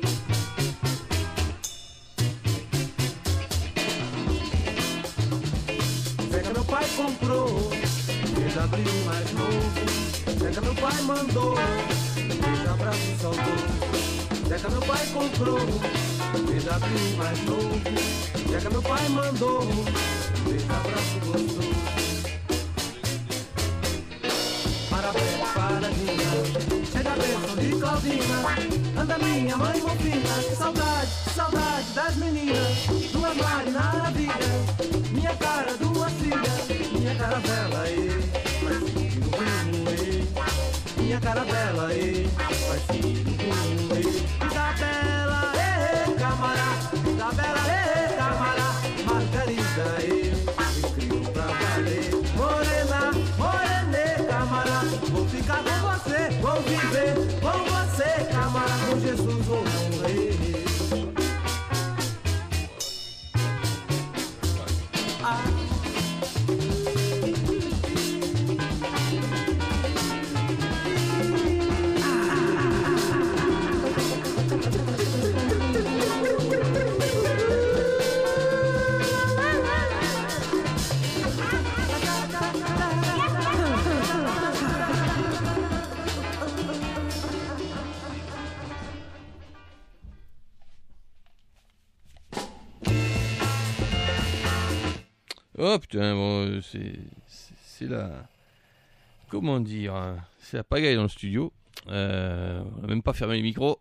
Zeca, meu pai comprou B W mais novo. Zeca, meu pai mandou beijo, abraço saudoso. Zeca, meu pai comprou B W mais novo. Zeca, meu pai mandou beijo, abraço gostoso. Parabéns, paradinha, chega a bênção de Claudina. Anda minha mãe mofina, que saudade, que saudade das meninas. Duas marinaravilhas, minha cara, duas filhas. Minha caravela, ei, vai seguir o rumo, ei. Minha caravela, ei, vai seguir o rumo, ei. Vida bela, ei, camarada. Vida bela, ei, camarada. Margarida, ei, eu crio pra valer. Morena, morena, camarada. Vou ficar com você, vou viver com você, camarada. Com Jesus vou morrer. Oh putain, bon, euh, c'est, c'est, c'est la... Comment dire hein, c'est la pagaille dans le studio. Euh, on n'a même pas fermé les micros.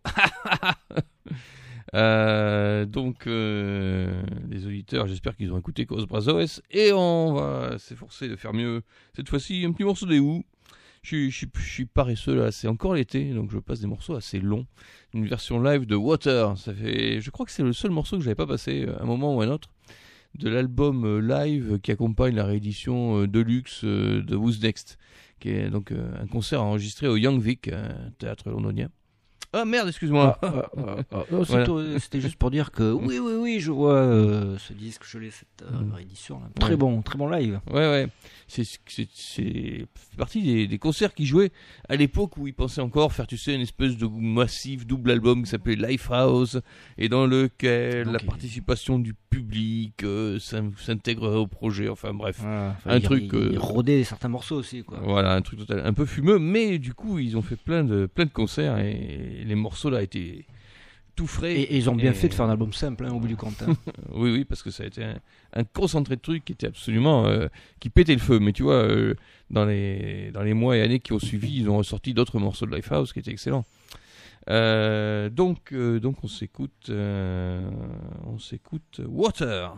euh, donc, euh, les auditeurs, j'espère qu'ils ont écouté Cause Brazos. Et on va s'efforcer de faire mieux. Cette fois-ci, un petit morceau des Who. Je suis, je, suis, je suis paresseux là, c'est encore l'été, donc je passe des morceaux assez longs. Une version live de Water. Ça fait, je crois que c'est le seul morceau que j'avais pas passé à un moment ou à un autre de l'album live qui accompagne la réédition Deluxe de Who's Next, qui est donc un concert enregistré au Young Vic, un théâtre londonien. Ah merde, excuse-moi. Ah, ah, ah, ah. Non, Voilà. c'était, c'était juste pour dire que oui, oui, oui, je vois euh, ce disque, je l'ai, cette euh, réédition. Là. Très Ouais. bon, très bon live. Ouais, ouais. C'est, c'est, c'est fait partie des, des concerts qu'ils jouaient à l'époque où ils pensaient encore faire, tu sais, une espèce de massif double album qui s'appelait Lifehouse et dans lequel Donc, la il- participation du public euh, s'in- s'intégrerait au projet. Enfin bref. Voilà. Enfin, Un il, truc, Il, il euh, rodait certains morceaux aussi, quoi. Voilà, un truc total, un peu fumeux, mais du coup, ils ont fait plein de, plein de concerts et les morceaux là étaient tout frais. Et, et ils ont bien Et- fait de faire un album simple, hein, au bout du compte. Hein. Oui, oui, parce que ça a été un, un concentré de trucs qui était absolument. Euh, qui pétait le feu. Mais tu vois, euh, dans, les, dans les mois et années qui ont suivi, ils ont ressorti d'autres morceaux de Lifehouse qui étaient excellents. Euh, donc, euh, donc, on s'écoute. Euh, on s'écoute Water.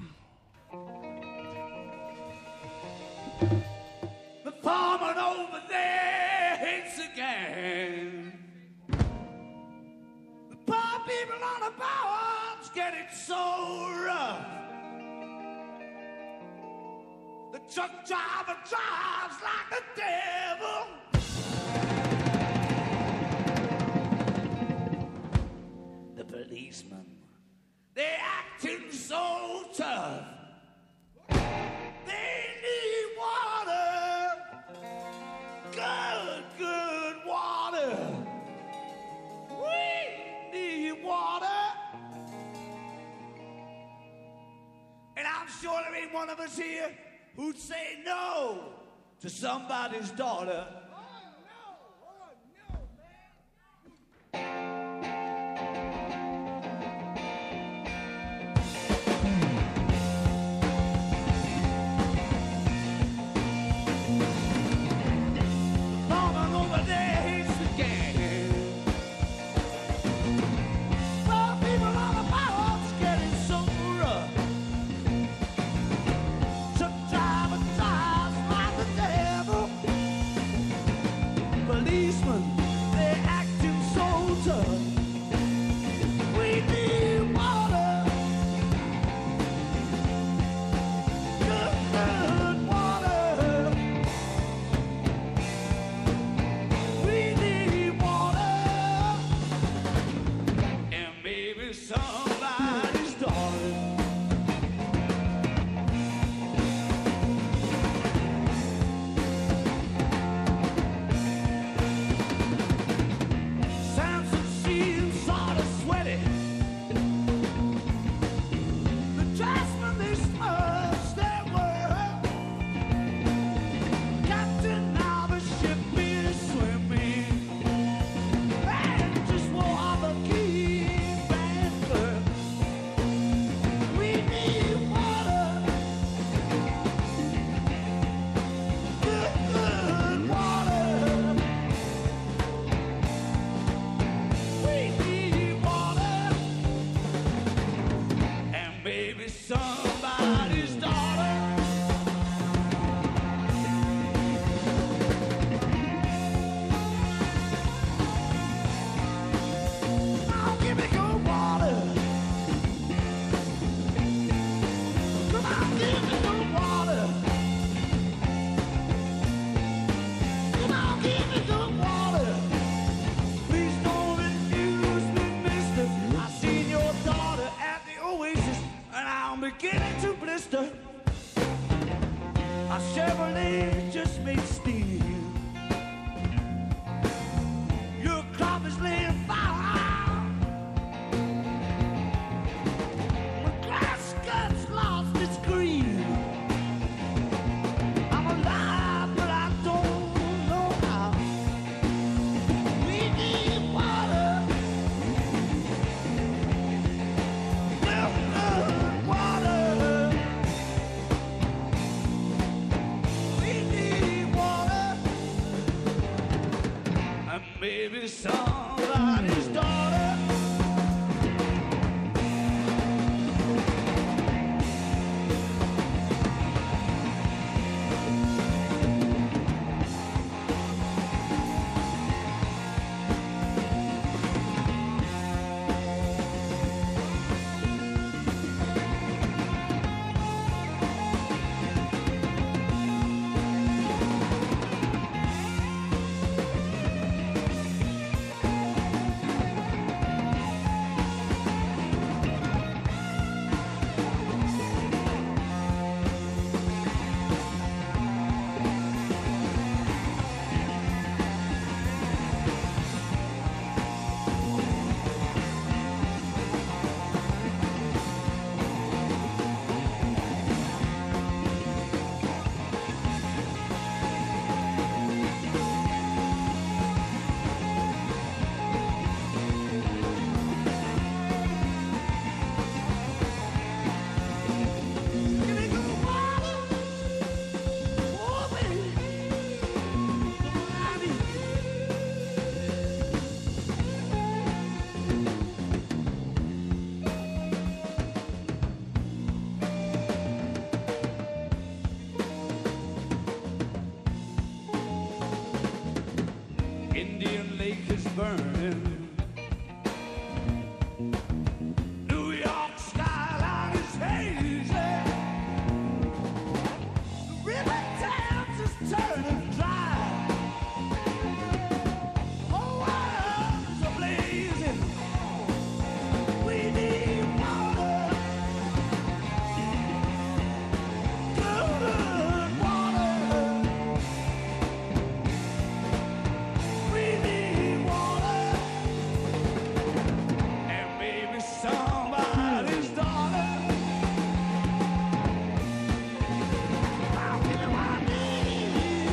The farmer over there hates again. The poor people on the boards get it so rough. The truck driver drives like the devil. The policemen, they're acting so tough. They need water, good, good water. We need water. And I'm sure there ain't one of us here who'd say no to somebody's daughter. Farmer over there hates the gang. Poor people on the boards getting so rough. Truck driver drives like the devil. maybe somebody's daughter. Indian Lake is burning. New York skyline is hazy. The river Thames is turning dry. The whole world's a-blazing. We need water. Good water. We need water. And maybe somebody's daughter. I'll give you what I need.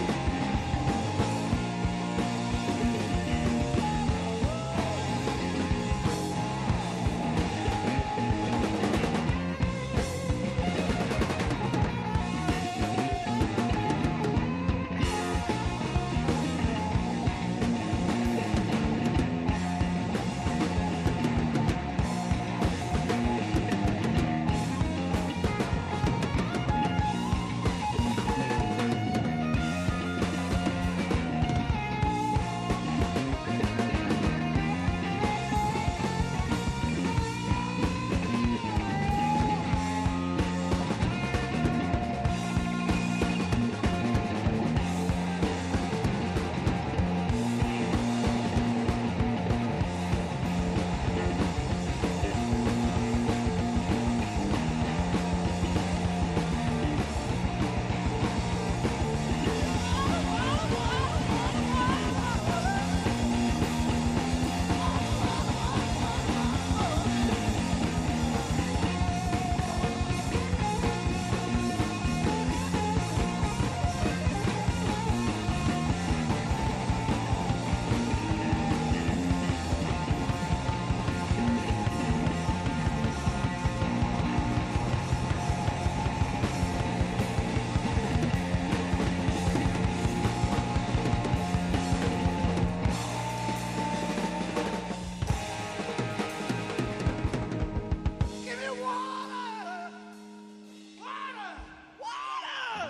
Give me water. Water. Water.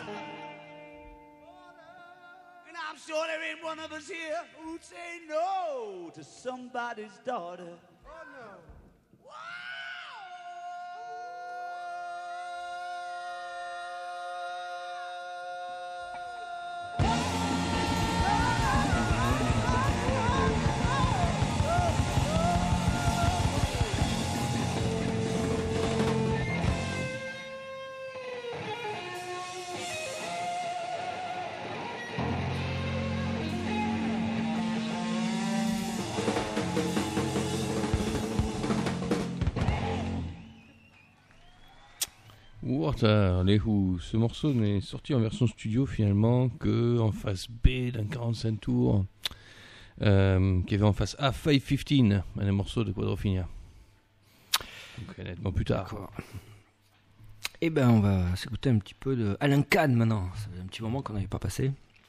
And I'm sure there ain't one of us here who'd say no to somebody's daughter. Oh, no. Water, les Who. Ce morceau n'est sorti en version studio finalement que en face B d'un quarante-cinq tours, euh, qui avait en face A cinq cent quinze, un morceau de Quadrophenia. Donc nettement plus tard. D'accord. Eh ben, on va s'écouter un petit peu de Alan Kahn maintenant. Ça fait un petit moment qu'on n'avait pas passé.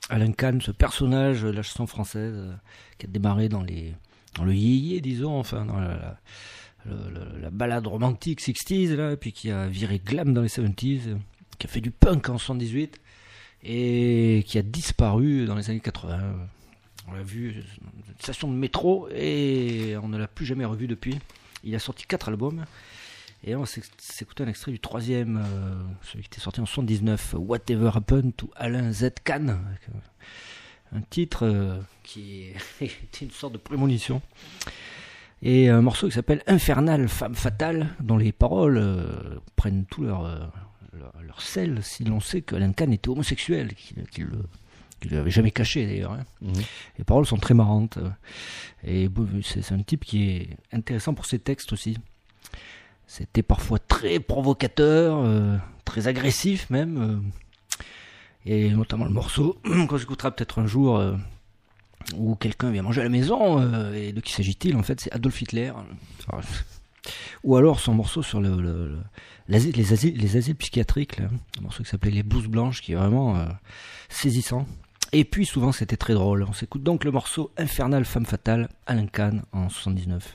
Alain Kahn, ce personnage de la chanson française euh, qui a démarré dans les dans le yéyé, disons, enfin dans la, la, la, la balade romantique sixties là, puis qui a viré glam dans les seventies, euh, qui a fait du punk en soixante-dix-huit et qui a disparu dans les années quatre-vingts. On l'a vu dans une station de métro et on ne l'a plus jamais revu depuis. Il a sorti quatre albums. Et on va s'écouter un extrait du troisième, euh, celui qui était sorti en soixante-dix-neuf, Whatever Happened to Alain Z. Kahn, avec un titre euh, qui était une sorte de prémonition. Et un morceau qui s'appelle Infernal Femme Fatale, dont les paroles euh, prennent tout leur, euh, leur, leur sel, si l'on sait que Alain Kahn était homosexuel, qu'il qu'il le qu'il l'avait jamais caché d'ailleurs. Hein. Mmh. Les paroles sont très marrantes. Et c'est, c'est un type qui est intéressant pour ses textes aussi. C'était parfois très provocateur, euh, très agressif même. Euh, et notamment le morceau qu'on écoutera peut-être un jour euh, où quelqu'un vient manger à la maison. Euh, et de qui s'agit-il? En fait, c'est Adolf Hitler. Enfin, ou alors son morceau sur le, le, le, l'asile, les, asiles, les asiles psychiatriques, là, un morceau qui s'appelait Les Blouses Blanches, qui est vraiment euh, saisissant. Et puis souvent c'était très drôle. On s'écoute donc le morceau Infernal Femme Fatale, Alain Kahn en soixante-dix-neuf.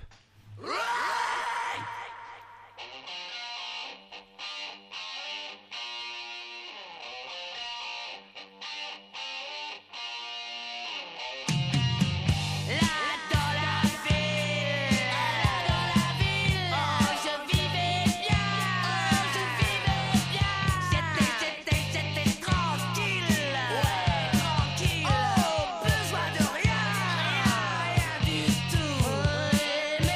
Oh, besoin de rien, rien du tout. Mais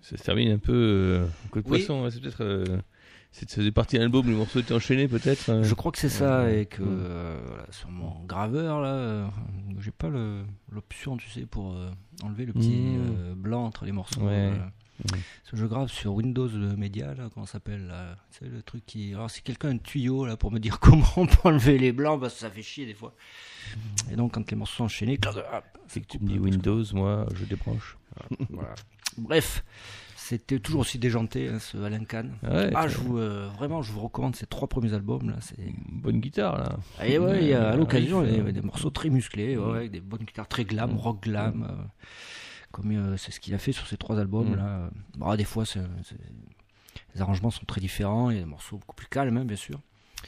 Ça se termine un peu euh, en queue de Oui. poisson. Hein, c'est peut-être. Euh, c'est, ça faisait partie d'un album, les morceaux étaient enchaînés peut-être. hein. Je crois que c'est ça, Ouais. et que euh, voilà, sur mon graveur, là, euh, j'ai pas le, l'option, tu sais, pour euh, enlever le petit Mmh. euh, blanc entre les morceaux. Ouais. voilà. Mmh. Parce que je grave sur Windows Media, là, comment ça s'appelle, là, tu sais, le truc qui... Alors, si quelqu'un a un tuyau, là, pour me dire comment on peut enlever les blancs, parce que ça fait chier des fois. Et donc, quand les morceaux sont enchaînés, clac, hop, C'est que tu coupe me dis un, Windows, moi je débranche. voilà. Bref, c'était toujours aussi déjanté, hein, ce Alan Khan. Ouais, ah, très je vous, euh, vraiment, je vous recommande ces trois premiers albums, là, c'est... Bonne guitare là. Et ouais, il y a, à Ouais, l'occasion, riff, il y euh, avait des morceaux très musclés, ouais, Mm. avec des bonnes guitares très glam, Mm. rock glam, euh, comme euh, c'est ce qu'il a fait sur ces trois albums Mm. là. Bah, des fois, c'est, c'est- les arrangements sont très différents, il y a des morceaux beaucoup plus calmes, hein, bien sûr,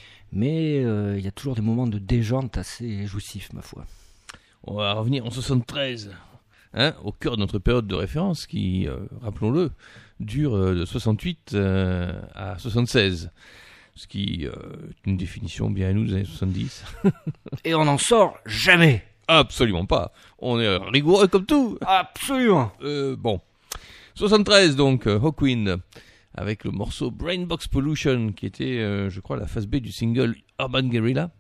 mais euh, il y a toujours des moments de déjante assez jouissifs, ma foi. On va revenir en soixante-treize, hein, au cœur de notre période de référence qui, euh, rappelons-le, dure euh, de soixante-huit euh, à soixante-seize. Ce qui euh, est une définition bien à nous des années soixante-dix. Et on n'en sort jamais. Absolument pas. On est rigoureux comme tout. Absolument. Euh, bon. soixante-treize donc, euh, Hawkwind, avec le morceau Brainbox Pollution, qui était, euh, je crois, la phase B du single Urban Guerrilla.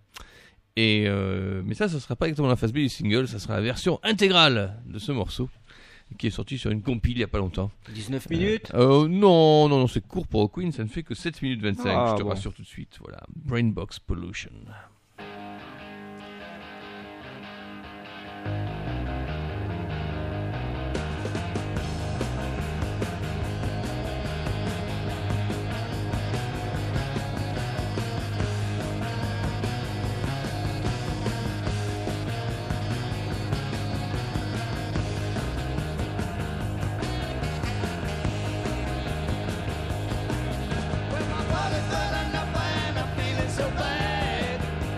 Et, euh, mais ça, ça sera pas exactement la phase B du single, ça sera la version intégrale de ce morceau, qui est sorti sur une compile il y a pas longtemps. dix-neuf minutes. Euh, euh, non, non, non, c'est court pour Hawkwind, ça ne fait que sept minutes vingt-cinq, Ah, je te bon. rassure tout de suite. Voilà, Brainbox Pollution. When my body's filling up and I'm feeling so bad,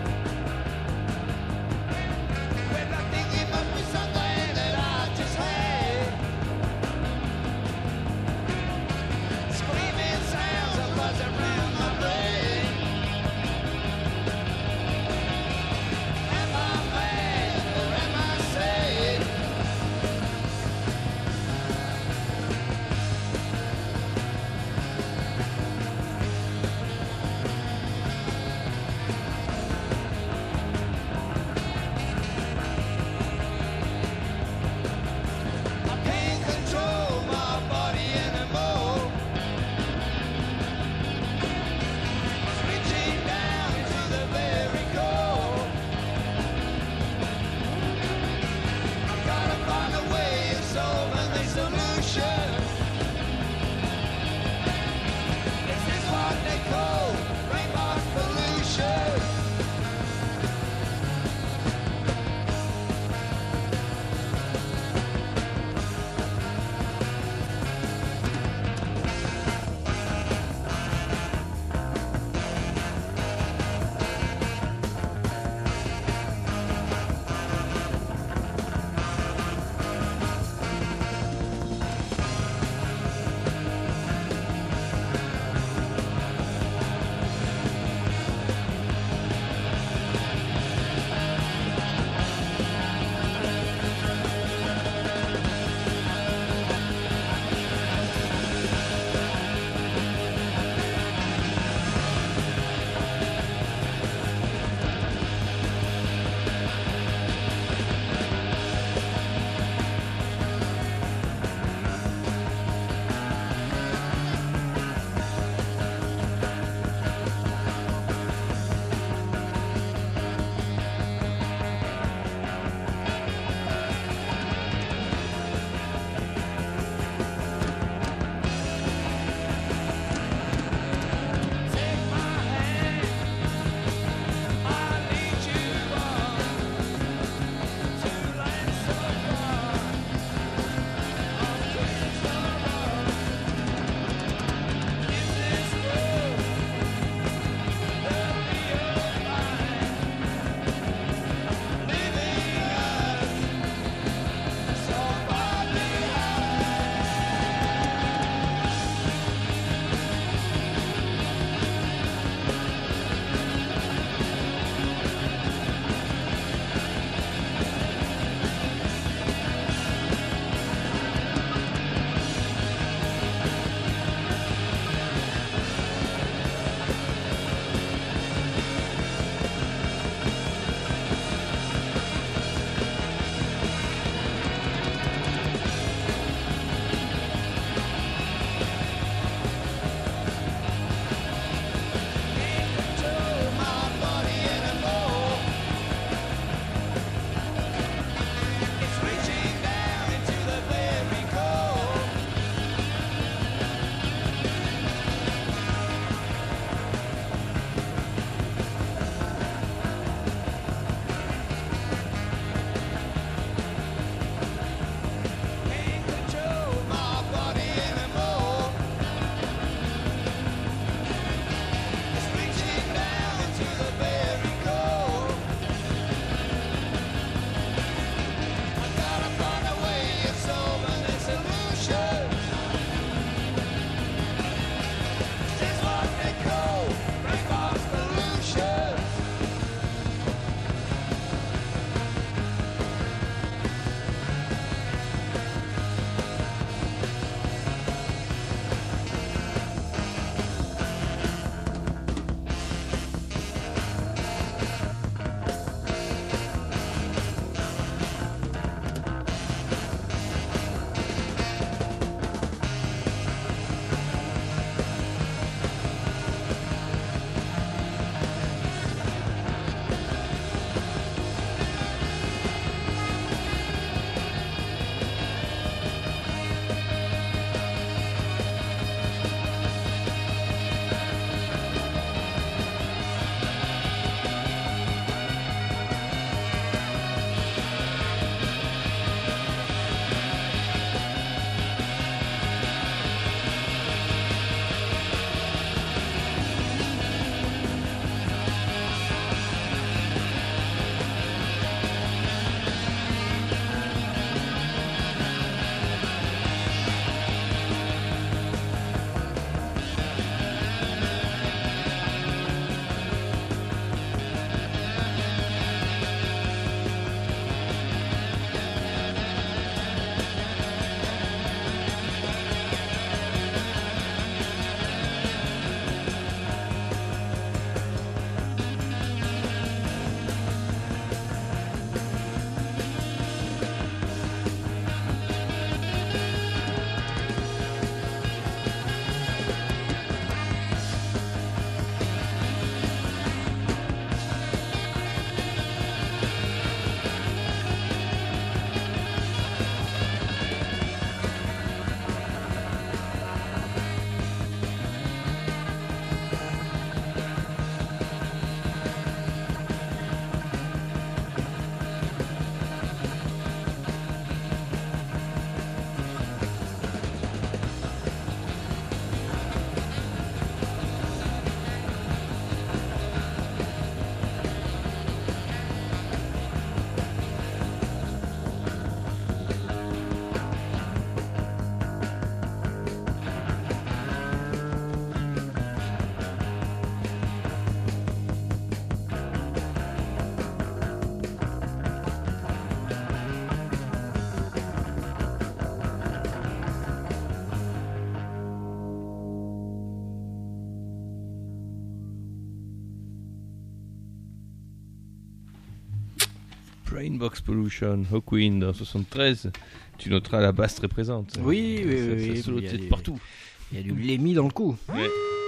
Brainbox Pollution, Hawkwind en soixante-treize. Tu noteras la basse très présente. Oui, oui, ça, oui. Ça solo il y a de du- partout. Il y a du Lemmy dans le coup. Ouais.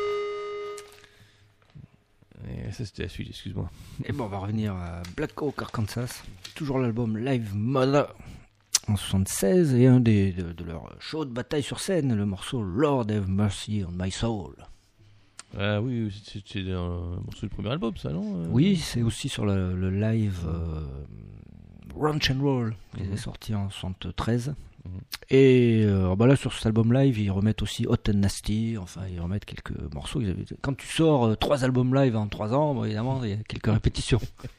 Et ça c'était la suite, excuse-moi. Et bon, on va revenir à Black Hawk Arkansas. Toujours l'album Live Mother en soixante-seize et un des, de, de leurs shows de bataille sur scène, le morceau Lord Have Mercy on My Soul. Ah oui, c'était un morceau du premier album, ça, non euh Oui, c'est aussi sur le, le live euh, Ranch and Roll qui Mhm. est sorti en soixante-treize. Mhm. Et euh, bah là, sur cet album live, ils remettent aussi Hot and Nasty, enfin, ils remettent quelques morceaux. Ils avaient- Quand tu sors euh, trois albums live en trois ans, bon, évidemment, il y a quelques répétitions.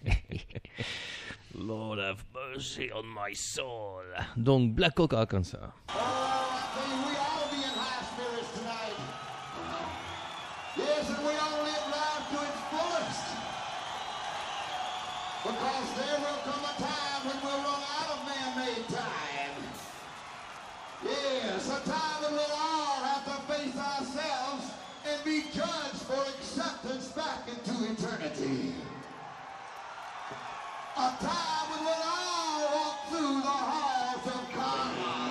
Lord have mercy on my soul. Donc Black Hawk Arkansas. Oh, I tell you, we all be in high spirits tonight. Yes, and we all live life to its fullest. Because there will come a time when we'll run out of man-made time. Yes, a time when we'll all have to face ourselves and be judged for acceptance back into eternity. A time when we'll all walk through the halls of karma.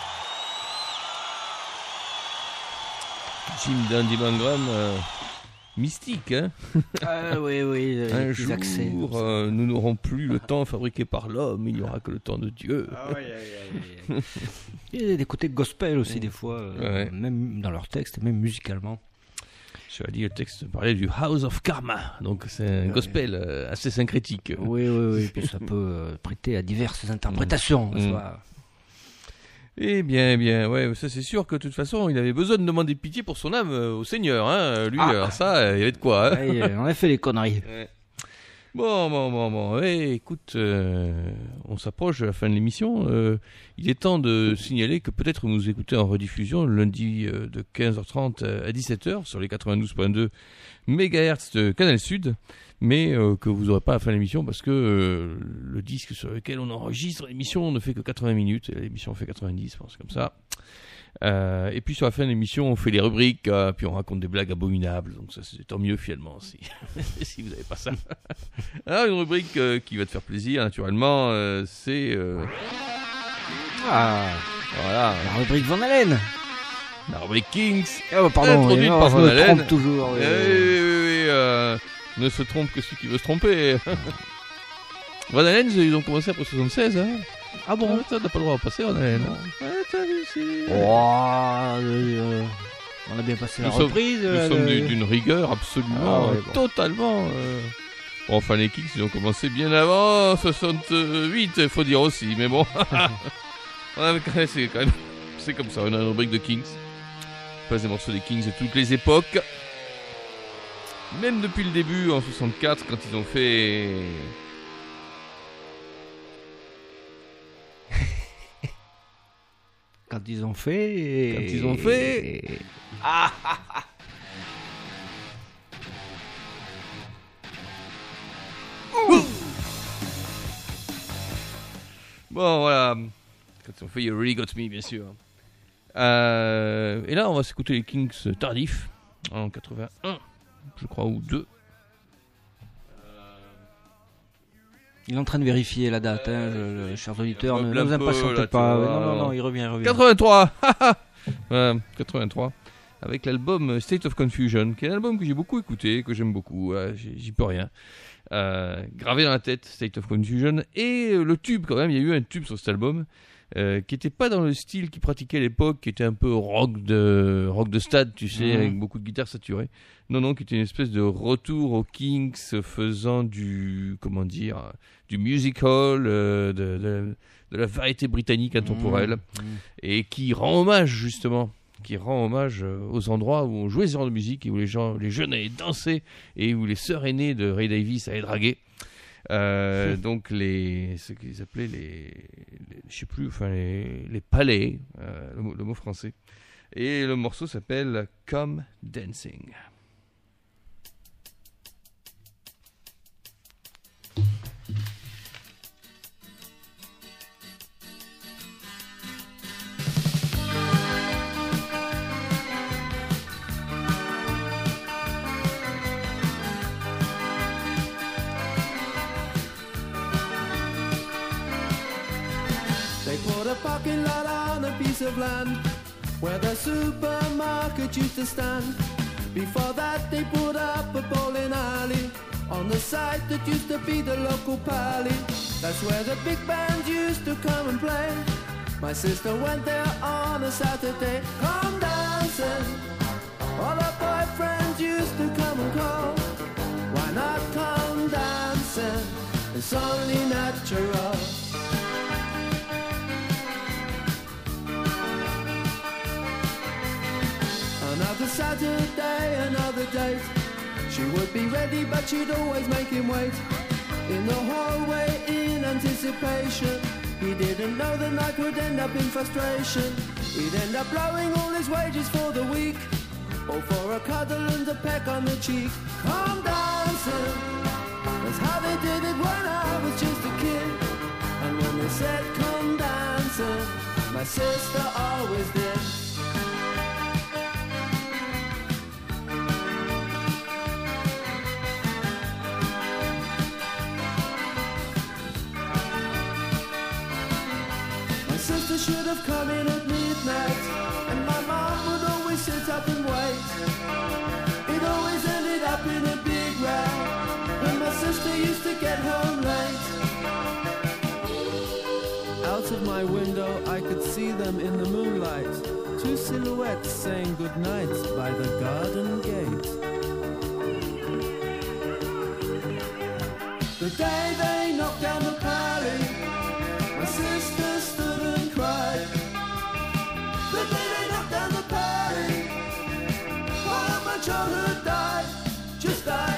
Jim Dandy Bangram, euh, mystique, hein. Ah oui, oui, les Un petits jour, accès. euh, nous n'aurons plus le temps fabriqué par l'homme, il n'y aura que le temps de Dieu. Il y a des côtés gospel aussi, des fois, euh, Ouais. même dans leurs textes, même musicalement. Je dit le texte parlait du House of Karma, donc c'est un gospel euh, assez syncrétique. Oui, oui, oui, puis ça peut euh, prêter à diverses interprétations. Mm. n'est-ce pas Eh bien, eh bien, ouais, ça c'est sûr que de toute façon, il avait besoin de demander pitié pour son âme euh, au Seigneur, hein, lui, Ah. alors ça, euh, il y avait de quoi, hein. Ouais, il en a fait des conneries. Ouais. Bon, bon, bon, bon, ouais, écoute, euh, on s'approche de la fin de l'émission. Euh, il est temps de signaler que peut-être vous nous écoutez en rediffusion le lundi euh, de quinze heures trente à dix-sept heures sur les quatre-vingt-douze virgule deux mégahertz de Canal Sud, mais euh, que vous n'aurez pas à la fin de l'émission parce que euh, le disque sur lequel on enregistre l'émission ne fait que quatre-vingts minutes, et l'émission fait quatre-vingt-dix, je pense, comme ça. Euh, et puis sur la fin de l'émission, on fait les rubriques, euh, puis on raconte des blagues abominables, donc ça c'est tant mieux finalement si, si vous n'avez pas ça. Alors une rubrique euh, qui va te faire plaisir naturellement, euh, c'est euh, Ah, voilà, la rubrique Van Halen. la rubrique Kings, Ah, bah, pardon, introduite oui, non, par je Van me Halen. trompe toujours. Oui, oui, oui, oui. oui, oui, oui, euh, ne se trompe que celui qui veut se tromper. Van Halen, ils ont commencé après soixante-seize, hein. Ah bon, t'as pas le droit de passer Van Halen. Ouais, t'as vu, c'est... Oh, euh, on a bien passé la Nous sommes- reprise. Nous euh, sommes de- du- d'une rigueur absolument, Ah ouais, euh, bon. totalement. euh. Bon, enfin, les Kings, ils ont commencé bien avant soixante-huit, il faut dire aussi, mais bon. Ouais, mais quand même, c'est quand même, c'est comme ça, on a une rubrique de Kings. On passe des morceaux des Kings de toutes les époques. Même depuis le début, en soixante-quatre, quand ils ont fait... Quand ils ont fait. Quand ils ont fait. Bon, voilà. Quand ils ont fait You Really Got Me, bien sûr. Euh, et là, on va s'écouter les Kings tardifs, en quatre-vingt-un, je crois, ou deux. Il est en train de vérifier la date, hein, je- je- chers auditeurs. il Ne, meuble ne un vous peu, impatientez là, tu pas. vois, Ouais, non, non, non. non, il revient, il revient. quatre-vingt-trois. Ouais, quatre-vingt-trois. Avec l'album State of Confusion, qui est un album que j'ai beaucoup écouté, que j'aime beaucoup, ouais, j'y j'y peux rien. Euh, gravé dans la tête, State of Confusion. Et euh, le tube, quand même, il y a eu un tube sur cet album, euh, qui n'était pas dans le style qu'il pratiquait à l'époque, qui était un peu rock de, rock de stade, tu sais, Mhm. avec beaucoup de guitares saturées. Non, non, qui était une espèce de retour aux Kings, faisant du, comment dire, du musical, euh, de, de, de la variété britannique intemporelle, Mmh, mmh. et qui rend hommage, justement, qui rend hommage euh, aux endroits où on jouait ce genre de musique et où les gens, les jeunes allaient danser et où les sœurs aînées de Ray Davies allaient draguer. Euh, donc les, ce qu'ils appelaient les, les- je sais plus, enfin les, les palais, euh, le, mot, le mot français. Et le morceau s'appelle Come Dancing. They put a parking lot on a piece of land where the supermarket used to stand. Before that they put up a bowling alley on the site that used to be the local pally. That's where the big bands used to come and play. My sister went there on a Saturday. Come dancing, all her boyfriends used to come and call. Why not come dancing? It's only natural. Another Saturday, another date. She would be ready, but she'd always make him wait. In the hallway, in anticipation. He didn't know the night would end up in frustration. He'd end up blowing all his wages for the week, or for a cuddle and a peck on the cheek. Come dancing, that's how they did it when I was just a kid. And when they said come dancing, my sister always did. My sister should have come in at midnight, and my mom would always sit up and wait. It always ended to get home late. Out of my window I could see them in the moonlight, two silhouettes saying goodnight by the garden gate. The day they knocked down the pally, my sister stood and cried. The day they knocked down the pally, all of my childhood died, just died.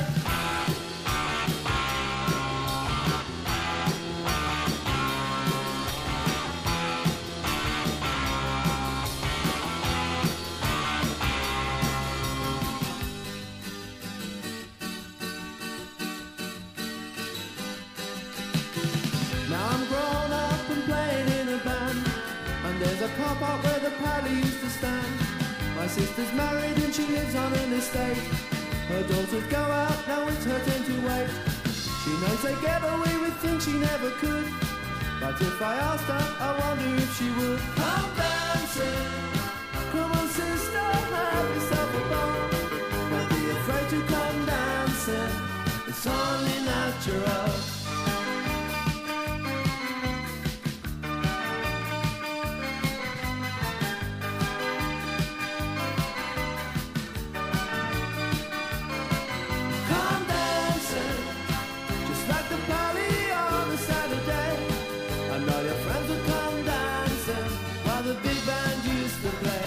Now I'm grown up and playing in a band, and there's a car park where the pally used to stand. My sister's married and she lives on an estate. Her daughters go out, now it's her turn to wait. She knows they get away with things she never could, but if I asked her, I wonder if she would. Come dancing, come on sister, have yourself a ball. Don't be afraid to come dancing, it's only natural. Come dancing, just like the party on a Saturday. And all your friends will come dancing while the big band used to play.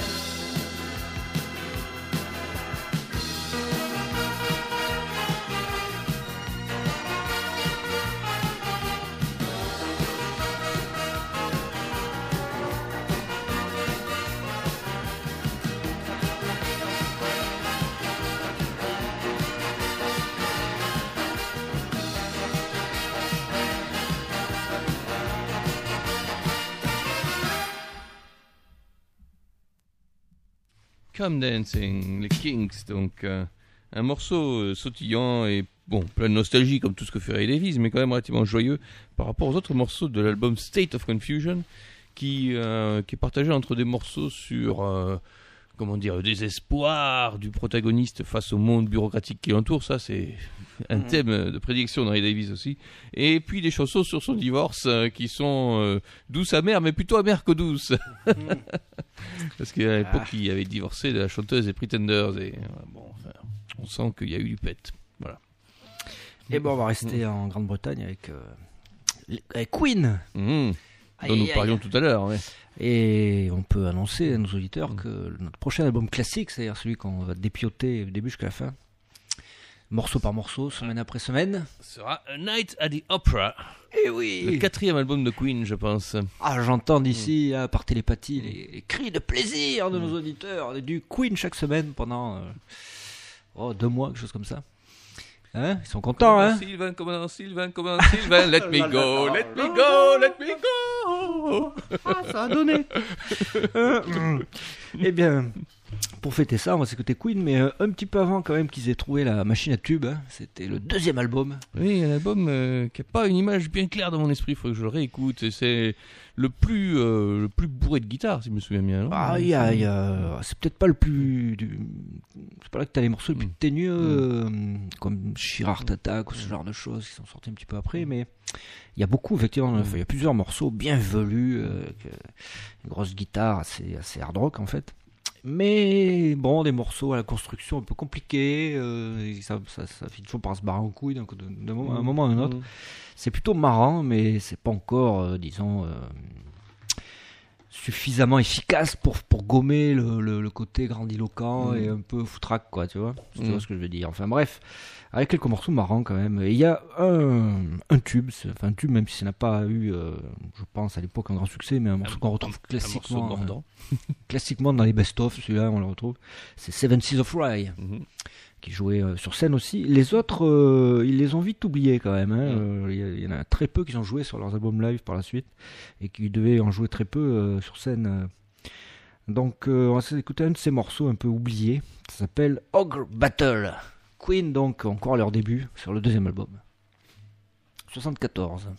Come Dancing, les Kings, donc euh, un morceau euh, sautillant et bon, plein de nostalgie comme tout ce que fait Ray Davies, mais quand même relativement joyeux par rapport aux autres morceaux de l'album State of Confusion, qui, euh, qui est partagé entre des morceaux sur euh, comment dire, le désespoir du protagoniste face au monde bureaucratique qui l'entoure, ça c'est un mmh. thème de prédilection de Ray Davies aussi, et puis des chansons sur son divorce euh, qui sont euh, douces amères, mais plutôt amères que douces. Mmh. Parce qu'à l'époque, ah. il avait divorcé de la chanteuse des Pretenders et euh, bon, enfin, on sent qu'il y a eu du pet. Voilà. Et bon, on va rester mmh. en Grande-Bretagne avec, euh, avec Queen. Mmh. Dont aïe, nous parlions aïe. tout à l'heure. Ouais. Et on peut annoncer à nos auditeurs mmh. que notre prochain album classique, c'est-à-dire celui qu'on va dépioter du début jusqu'à la fin, morceau par morceau, semaine après semaine, sera A Night at the Opera. Et oui. Le quatrième album de Queen, je pense. Ah, j'entends d'ici, mmh. par télépathie, les, les cris de plaisir de mmh. nos auditeurs, du Queen chaque semaine pendant euh, oh, deux mois, quelque chose comme ça. Hein, ils sont contents, comment hein Sylvain, comment Sylvain, comment Sylvain, let me go, let me go, let me go. Ah, ça a donné. euh, eh bien, pour fêter ça, on va s'écouter Queen, mais euh, un petit peu avant quand même qu'ils aient trouvé la machine à tube. Hein. C'était le deuxième album. Oui, un album euh, qui n'a pas une image bien claire dans mon esprit, il faudrait que je le réécoute. Et c'est le plus, euh, le plus bourré de guitare, si je me souviens bien. Non ah, il y a, y a... c'est peut-être pas le plus... Du... C'est pas là que t'as les morceaux les plus ténueux, mmh. euh, comme Sheer Heart Attack ou ce genre de choses qui sont sortis un petit peu après, mais il y a beaucoup, effectivement, il mmh. y a plusieurs morceaux bien velus, euh, avec une grosse guitare assez, assez hard rock en fait. Mais bon, des morceaux à la construction un peu compliqués, euh, ça, ça, ça finit toujours par se barrer en couille d'un d'un moment, mmh. un moment à un autre. Mmh. C'est plutôt marrant, mais c'est pas encore, euh, disons, euh, suffisamment efficace pour, pour gommer le, le, le côté grandiloquent mmh. et un peu foutraque, quoi, tu vois, tu mmh. vois ce que je veux dire. Enfin bref, avec quelques morceaux marrants quand même. Et il y a un, un tube, enfin un tube, même si ça n'a pas eu, euh, je pense à l'époque, un grand succès, mais un morceau qu'on retrouve classiquement, euh, classiquement dans les best-of, celui-là on le retrouve, c'est Seven Seas of Rye. Mmh. qui jouait euh, sur scène aussi. Les autres, euh, ils les ont vite oubliés quand même. Il hein. mmh. euh, y, y en a très peu qui ont joué sur leurs albums live par la suite et qui devaient en jouer très peu euh, sur scène. Donc, euh, on va s'écouter un de ces morceaux un peu oubliés. Ça s'appelle Ogre Battle. Queen, donc, encore à leur début sur le deuxième album. soixante-quatorze.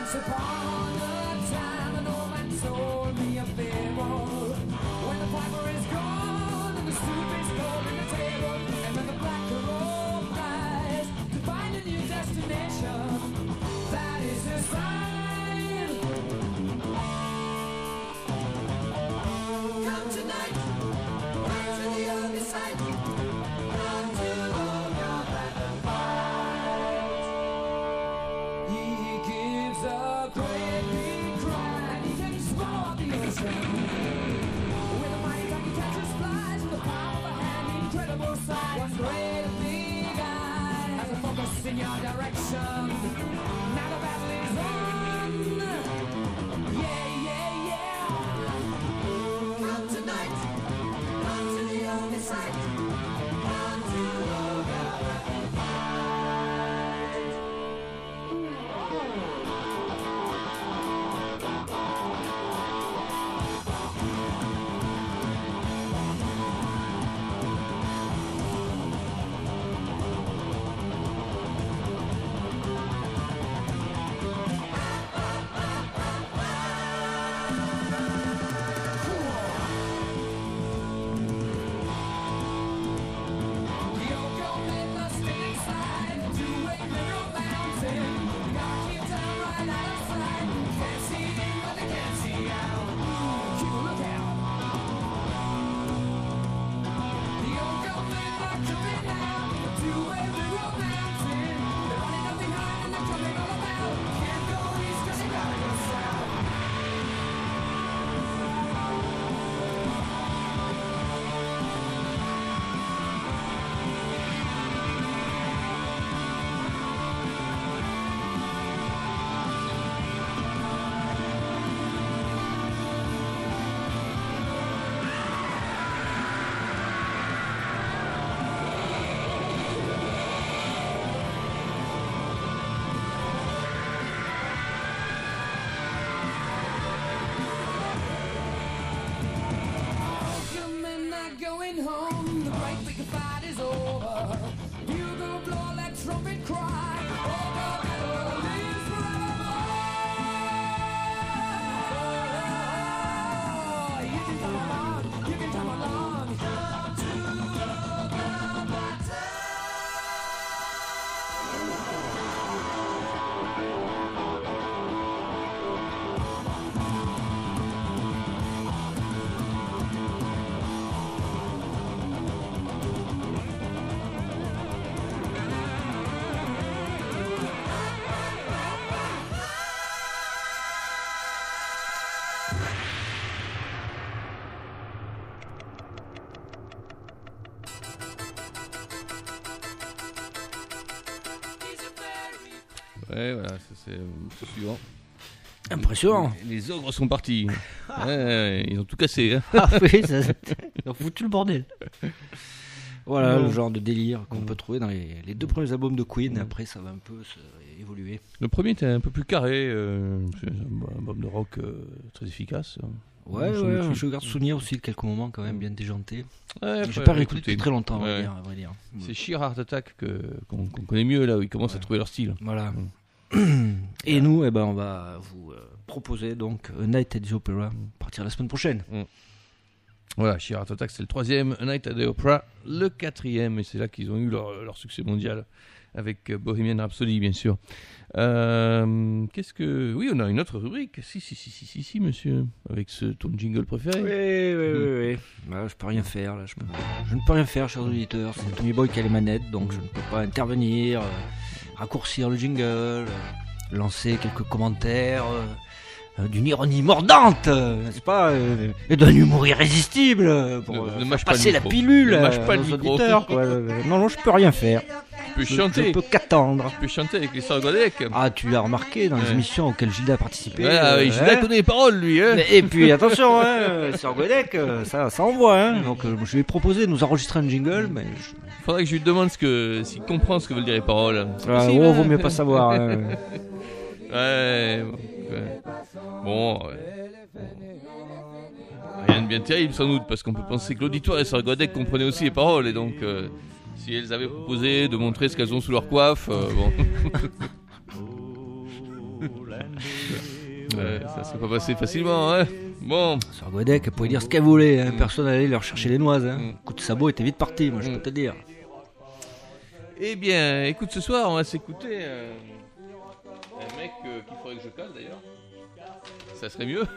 Once upon a time, an old man told me a fable. When the piper is gone and the soup is cold in the table, and then the black robe rise to find a new destination. That is the sign. Come tonight, come to the other side. Come to Golgotha and fight. He gives a great big cry. He takes small the ocean. With a mighty tongue he catches flies. With the power of a hand, incredible size. One great big eye has a focus in your direction. Now the battle is on. Yeah, yeah, yeah. Come tonight. Come to the other side. Come to Golgotha and fight. Going home, the great big fight is over. Bugle blow, let trumpet cry. Oh, the battle lives forevermore. You can come along, you can come along. Come to Golgotha. Ouais, voilà, ça, c'est euh, c'est suivant. Impressionnant. Les, les ogres sont partis. Ouais, ouais, ils ont tout cassé. Hein. Ah oui, ça, ils ont foutu le bordel. Voilà Non. le genre de délire qu'on peut trouver dans les, les deux premiers albums de Queen. Après, ça va un peu se, évoluer. Le premier était un peu plus carré. Euh, c'est un album de rock euh, très efficace. Ouais, Sur ouais, YouTube. je garde souvenir aussi de quelques moments quand même bien déjantés. Ouais, J'ai faut pas réécouté écouter. depuis très longtemps, à vrai Ouais. dire, à vrai dire. C'est Sheer Heart Attack que, qu'on, qu'on connaît mieux là où ils commencent Ouais. à trouver leur style. Voilà. Mm. Et nous, eh ben, on va vous euh, proposer donc A Night at the Opera à partir de la semaine prochaine. Voilà, Sheer Heart Attack c'est le troisième, A Night at the Opera le quatrième, et c'est là qu'ils ont eu leur, leur succès mondial avec euh, Bohemian Rhapsody bien sûr. Euh, qu'est-ce que... Oui, on a une autre rubrique. Si, si, si, si, si, si monsieur. Avec ce, ton jingle préféré. Oui, oui, oui, oui. Bah, je peux rien faire, là. Je, peux... je ne peux rien faire, chers auditeurs. C'est Tommy Boy qui a les manettes, donc je ne peux pas intervenir, euh, raccourcir le jingle, euh, lancer quelques commentaires, euh, euh, d'une ironie mordante, euh, n'est-ce pas, euh, et d'un humour irrésistible, euh, pour Ne- euh, ne faire mâche pas le passer la micro. pilule Ne mâche euh, pas à le nos micro. auditeurs, quoi. Euh, Non, non, je peux rien faire. Tu peux Je, chanter. je peux qu'attendre. Tu peux chanter avec les sœurs Godec. Ah, tu l'as remarqué dans les Ouais. émissions auxquelles Gilda a participé. Ouais, ah, euh, oui, Gilda hein. connaît les paroles, lui. Hein. Et puis attention, hein, sur Godec, euh, ça, ça envoie. Hein. Donc euh, je lui ai proposé de nous enregistrer un jingle, mais je... Faudrait que je lui demande ce que, s'il comprend ce que veulent dire les paroles. C'est Ah, possible, oh, hein. vaut mieux pas savoir. Hein. Ouais, ouais. Bon, ouais. Rien de bien terrible sans doute, parce qu'on peut penser que l'auditoire et Sœur Godec comprenaient aussi les paroles, et donc euh, si elles avaient proposé de montrer ce qu'elles ont sous leur coiffe, euh, bon. Ouais, ça s'est pas passé facilement, hein. Bon. Sur Godec, elle pouvait dire ce qu'elle voulait, hein. Personne n'allait leur chercher les noises. Hein. Coup de sabot était vite parti, moi je peux te dire. Eh bien, écoute, ce soir, on va s'écouter euh, un mec euh, qu'il faudrait que je cale d'ailleurs. Ça serait mieux.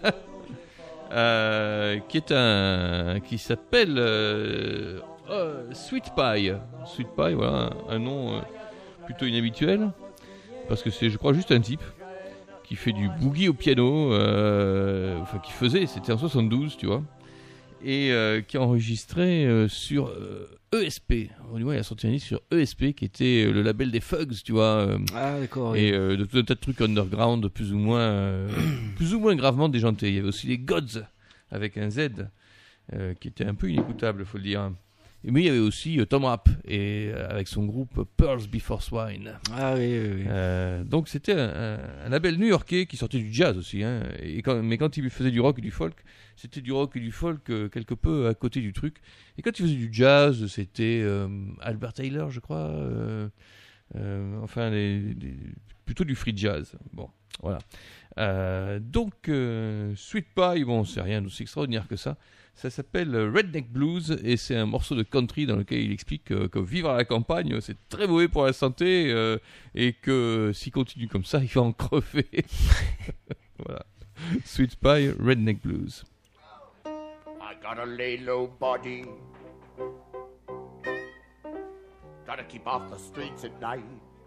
euh, qui est un. qui s'appelle euh, euh, Sweet Pie. Sweet Pie, voilà, un, un nom euh, plutôt inhabituel. Parce que c'est, je crois, juste un type qui fait du boogie au piano. Euh, enfin, qui faisait, c'était en soixante-douze, tu vois. Et euh, qui a enregistré euh, sur euh, E S P. Au niveau, il a sorti un disque sur E S P qui était euh, le label des Fugs, tu vois. Euh, ah d'accord. Et Oui. euh, de tout un tas de trucs underground, plus ou moins, euh, plus ou moins gravement déjantés. Il y avait aussi les Gods avec un Z, euh, qui était un peu inécoutable, faut le dire. Mais il y avait aussi euh, Tom Rapp et euh, avec son groupe Pearls Before Swine. Ah oui, oui, oui. Euh, donc c'était un, un, un label new-yorkais qui sortait du jazz aussi, hein, et quand, mais quand il faisait du rock et du folk, c'était du rock et du folk euh, quelque peu à côté du truc. Et quand il faisait du jazz, c'était euh, Albert Taylor, je crois, euh, euh, enfin les, les, plutôt du free jazz. Bon, voilà. Euh, donc euh, Sweet Pie, bon, c'est rien d'aussi extraordinaire que ça. Ça s'appelle Redneck Blues et c'est un morceau de country dans lequel il explique euh, que vivre à la campagne c'est très mauvais pour la santé euh, et que s'il continue comme ça il va en crever. Voilà. Sweet Pie, Redneck Blues. I gotta lay low body. Gotta keep off the streets at night.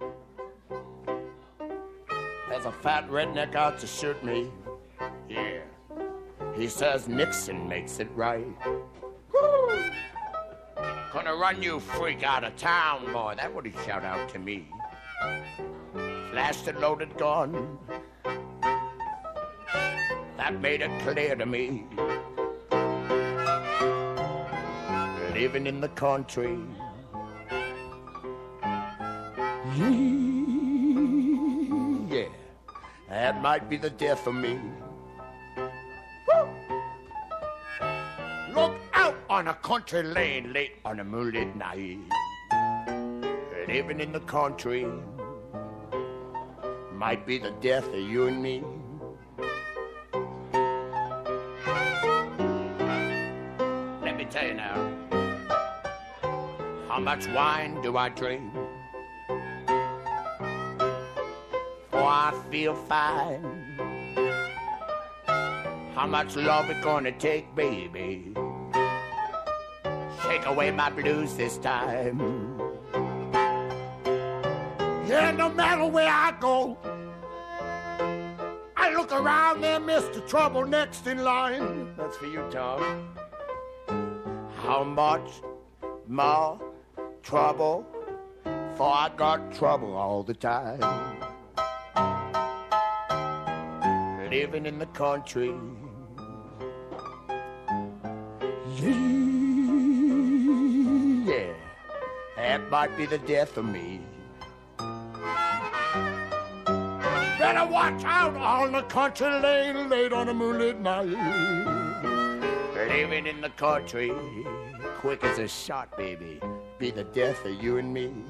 There's a fat redneck out to shoot me. Yeah. He says Nixon makes it right. Woo! Gonna run you freak out of town, boy. That's what he shout out to me. Flashed a loaded gun. That made it clear to me. Living in the country. Yeah, that might be the death of me. Look out on a country lane late on a moonlit night. Living in the country might be the death of you and me. Let me tell you now, how much wine do I drink? For I feel fine. How much love it gonna take, baby? Shake away my blues this time. Yeah, no matter where I go, I look around there, Mister Trouble next in line. That's for you, Tom. How much more trouble? For I got trouble all the time. Living in the country. Yeah, that might be the death of me. Better watch out on the country lane late on a moonlit night. Living in the country, quick as a shot, baby, be the death of you and me.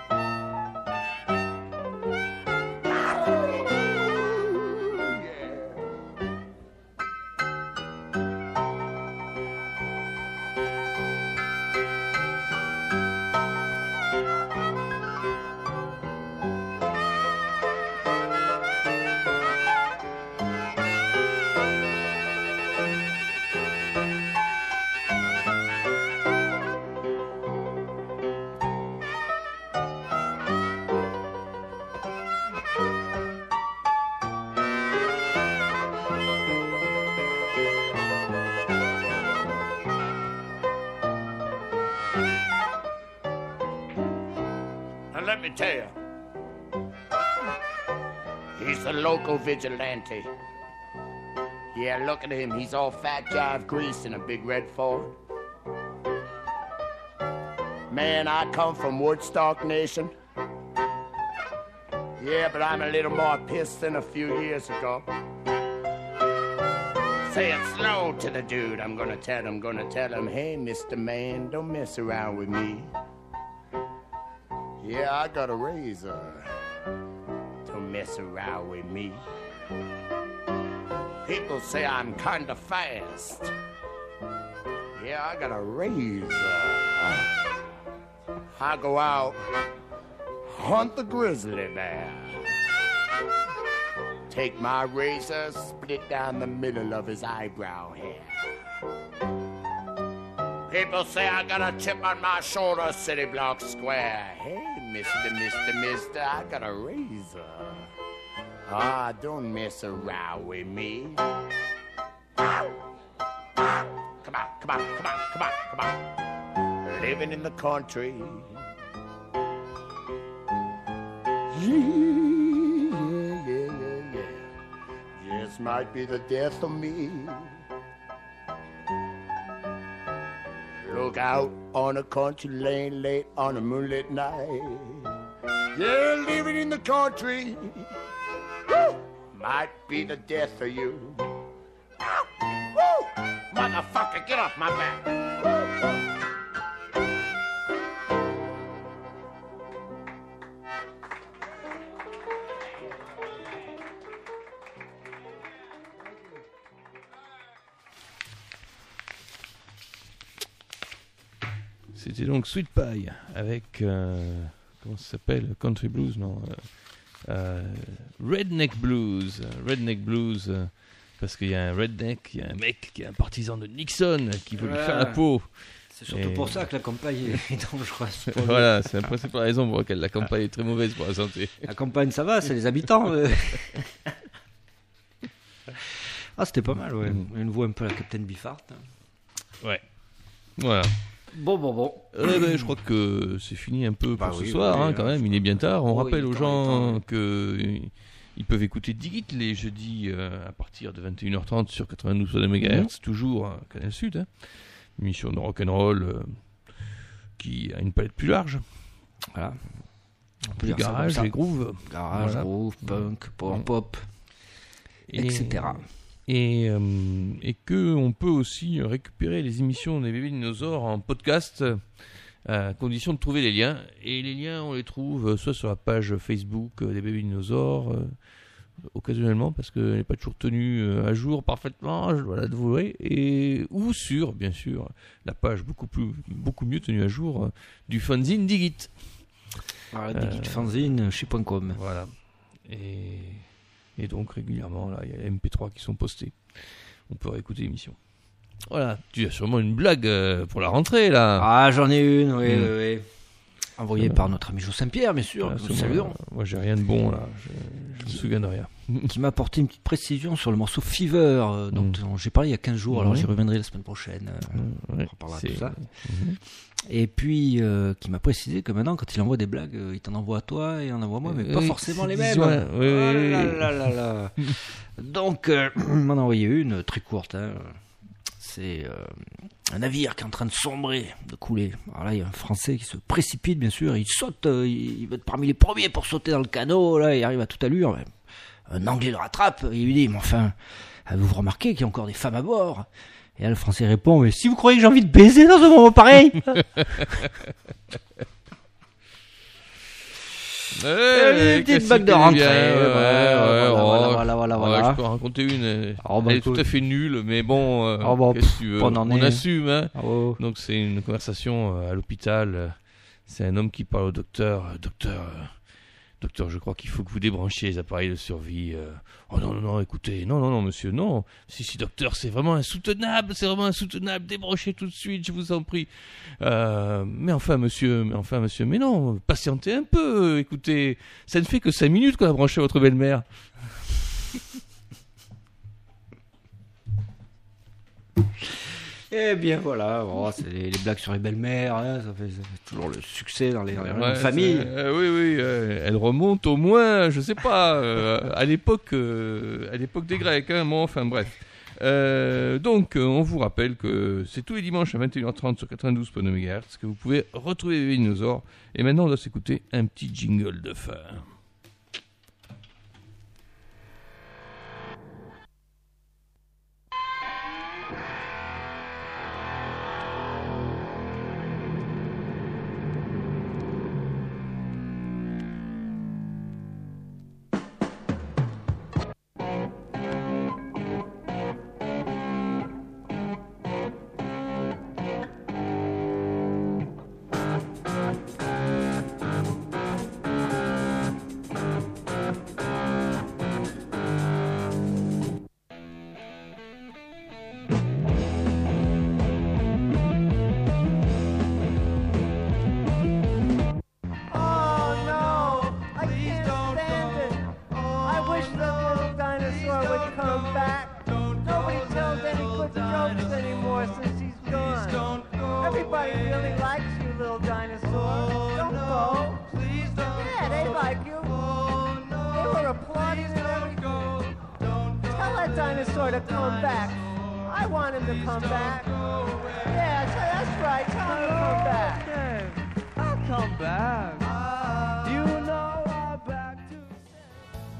Let me tell you, he's a local vigilante. Yeah, look at him. He's all fat jive grease in a big red Ford. Man, I come from Woodstock Nation. Yeah, but I'm a little more pissed than a few years ago. Say it slow to the dude. I'm gonna tell him, gonna tell him, hey, Mister Man, don't mess around with me. Yeah, I got a razor. Don't mess around with me. People say I'm kinda fast. Yeah, I got a razor. I go out, hunt the grizzly bear. Take my razor, split down the middle of his eyebrow hair. People say I got a chip on my shoulder, city block square. Hey, mister, mister, mister, I got a razor. Ah, don't mess around with me. Come on, come on, come on, come on, come on. Living in the country. Yeah, yeah, yeah, yeah, yeah. This might be the death of me. Look out on a country lane late on a moonlit night. Yeah, living in the country. Woo! Might be the death of you. Woo! Motherfucker, get off my back. C'était donc Sweet Pie avec euh, comment ça s'appelle, Country Blues, non euh, euh, Redneck Blues, Redneck Blues, euh, parce qu'il y a un redneck, il y a un mec qui est un partisan de Nixon qui veut Ouais. lui faire la peau. C'est surtout Et- pour ça que la campagne est dangereuse. pour lui. Voilà, c'est la principale raison pour laquelle la campagne est très mauvaise pour la santé. La campagne, ça va, c'est les habitants. euh. Ah, c'était pas mal, ouais. Mm. Une voix un peu à la Captain Biffard. Ouais. Voilà. Bon, bon, bon. Euh, ben, je crois que c'est fini un peu Bah pour oui, ce soir, oui, hein, oui, quand hein, même. Il est bien tard. On Oh, rappelle il est aux temps, il est gens temps, que euh, ils peuvent écouter Digit les jeudis euh, à partir de vingt et une heures trente sur quatre-vingt-douze mégahertz, toujours à Canal Sud. Hein. Une émission de rock'n'roll euh, qui a une palette plus large. Voilà. On peut Plus dire ça garage, comme ça. les grooves. Garage, Voilà. groove, punk, power pop, Et- et cetera. Et, euh, et que on peut aussi récupérer les émissions des bébés dinosaures en podcast, euh, à condition de trouver les liens. Et les liens, on les trouve euh, soit sur la page Facebook euh, des bébés dinosaures, euh, occasionnellement, parce qu'elle n'est pas toujours tenue euh, à jour parfaitement, je dois l'avouer, et ou sur, bien sûr, la page beaucoup plus, beaucoup mieux tenue à jour euh, du fanzine Digit. Voilà, Euh, Digit Fanzine, chez point com. Voilà. Et, et donc régulièrement, là, il y a les M P trois qui sont postés. On peut réécouter l'émission. Voilà, tu as sûrement une blague euh, pour la rentrée, là. Ah, j'en ai une, oui, Mm. oui, oui. Envoyée Euh, par notre ami Jo Saint-Pierre, bien sûr, Voilà, que c'est nous moi, saluons, moi, j'ai rien de bon, là. Je, je me souviens de rien. qui m'a apporté une petite précision sur le morceau Fever, euh, dont Mm. dont j'ai parlé il y a quinze jours, alors Ouais. j'y reviendrai la semaine prochaine. euh, Ouais, on reparlera c'est- de tout ça. Mhm. Et puis, euh, qui m'a précisé que maintenant, quand il envoie des blagues, euh, il t'en envoie à toi et il en envoie à moi, mais Euh, pas oui, forcément c'est les mêmes. disjoint, oui, Oh oui, là oui. là là là. Donc, euh, il m'en a envoyé une très courte. hein. C'est euh, un navire qui est en train de sombrer, de couler. Alors là, il y a un Français qui se précipite, bien sûr. Il saute, euh, il il va être parmi les premiers pour sauter dans le canot. Là, il arrive à toute allure. Un Anglais le rattrape. Il lui dit, mais enfin, avez-vous remarqué qu'il y a encore des femmes à bord? Et là, le Français répond, mais si vous croyez que j'ai envie de baiser dans un moment pareil. Ouais, Une petite classique, bague de elle est rentrée, bien, ouais, ouais, voilà, ouais, voilà, ouais. voilà, voilà, Ouais, voilà. je peux en raconter une. Elle, Oh, bah, elle est tout écoute. à fait nulle, mais bon, euh, Oh, bah, qu'est-ce pff, que tu veux, on en on est- assume. Hein. Ah, oh. Donc c'est une conversation euh, à l'hôpital. euh, C'est un homme qui parle au docteur. euh, Docteur, euh, docteur, je crois qu'il faut que vous débranchiez les appareils de survie. euh. Oh non, non, non, écoutez, non, non, non, monsieur, non. Si, si, docteur, c'est vraiment insoutenable, c'est vraiment insoutenable. Débranchez tout de suite, je vous en prie. Euh, mais enfin, monsieur, mais enfin, monsieur, mais non, patientez un peu. Écoutez, ça ne fait que cinq minutes qu'on a branché votre belle-mère. Eh bien voilà, bon, c'est les, les blagues sur les belles-mères, hein, ça, fait, ça fait toujours le succès dans les, dans les Ouais, familles. c'est- euh, oui, oui, euh, elle remonte au moins, je sais pas, euh, à l'époque, euh, à l'époque des Grecs. Hein, bon, enfin bref. Euh, donc, euh, on vous rappelle que c'est tous les dimanches à vingt et une heures trente sur quatre-vingt-douze mégahertz que vous pouvez retrouver les dinosaures. Et maintenant, on doit s'écouter un petit jingle de fin. Everybody really likes you, little dinosaur. Oh, don't no, go. Please don't. Yeah, they go. like you. Oh, no, They were applauding please and don't everything. go. Don't go. Tell that dinosaur to come back. I want him to Please come don't back. go.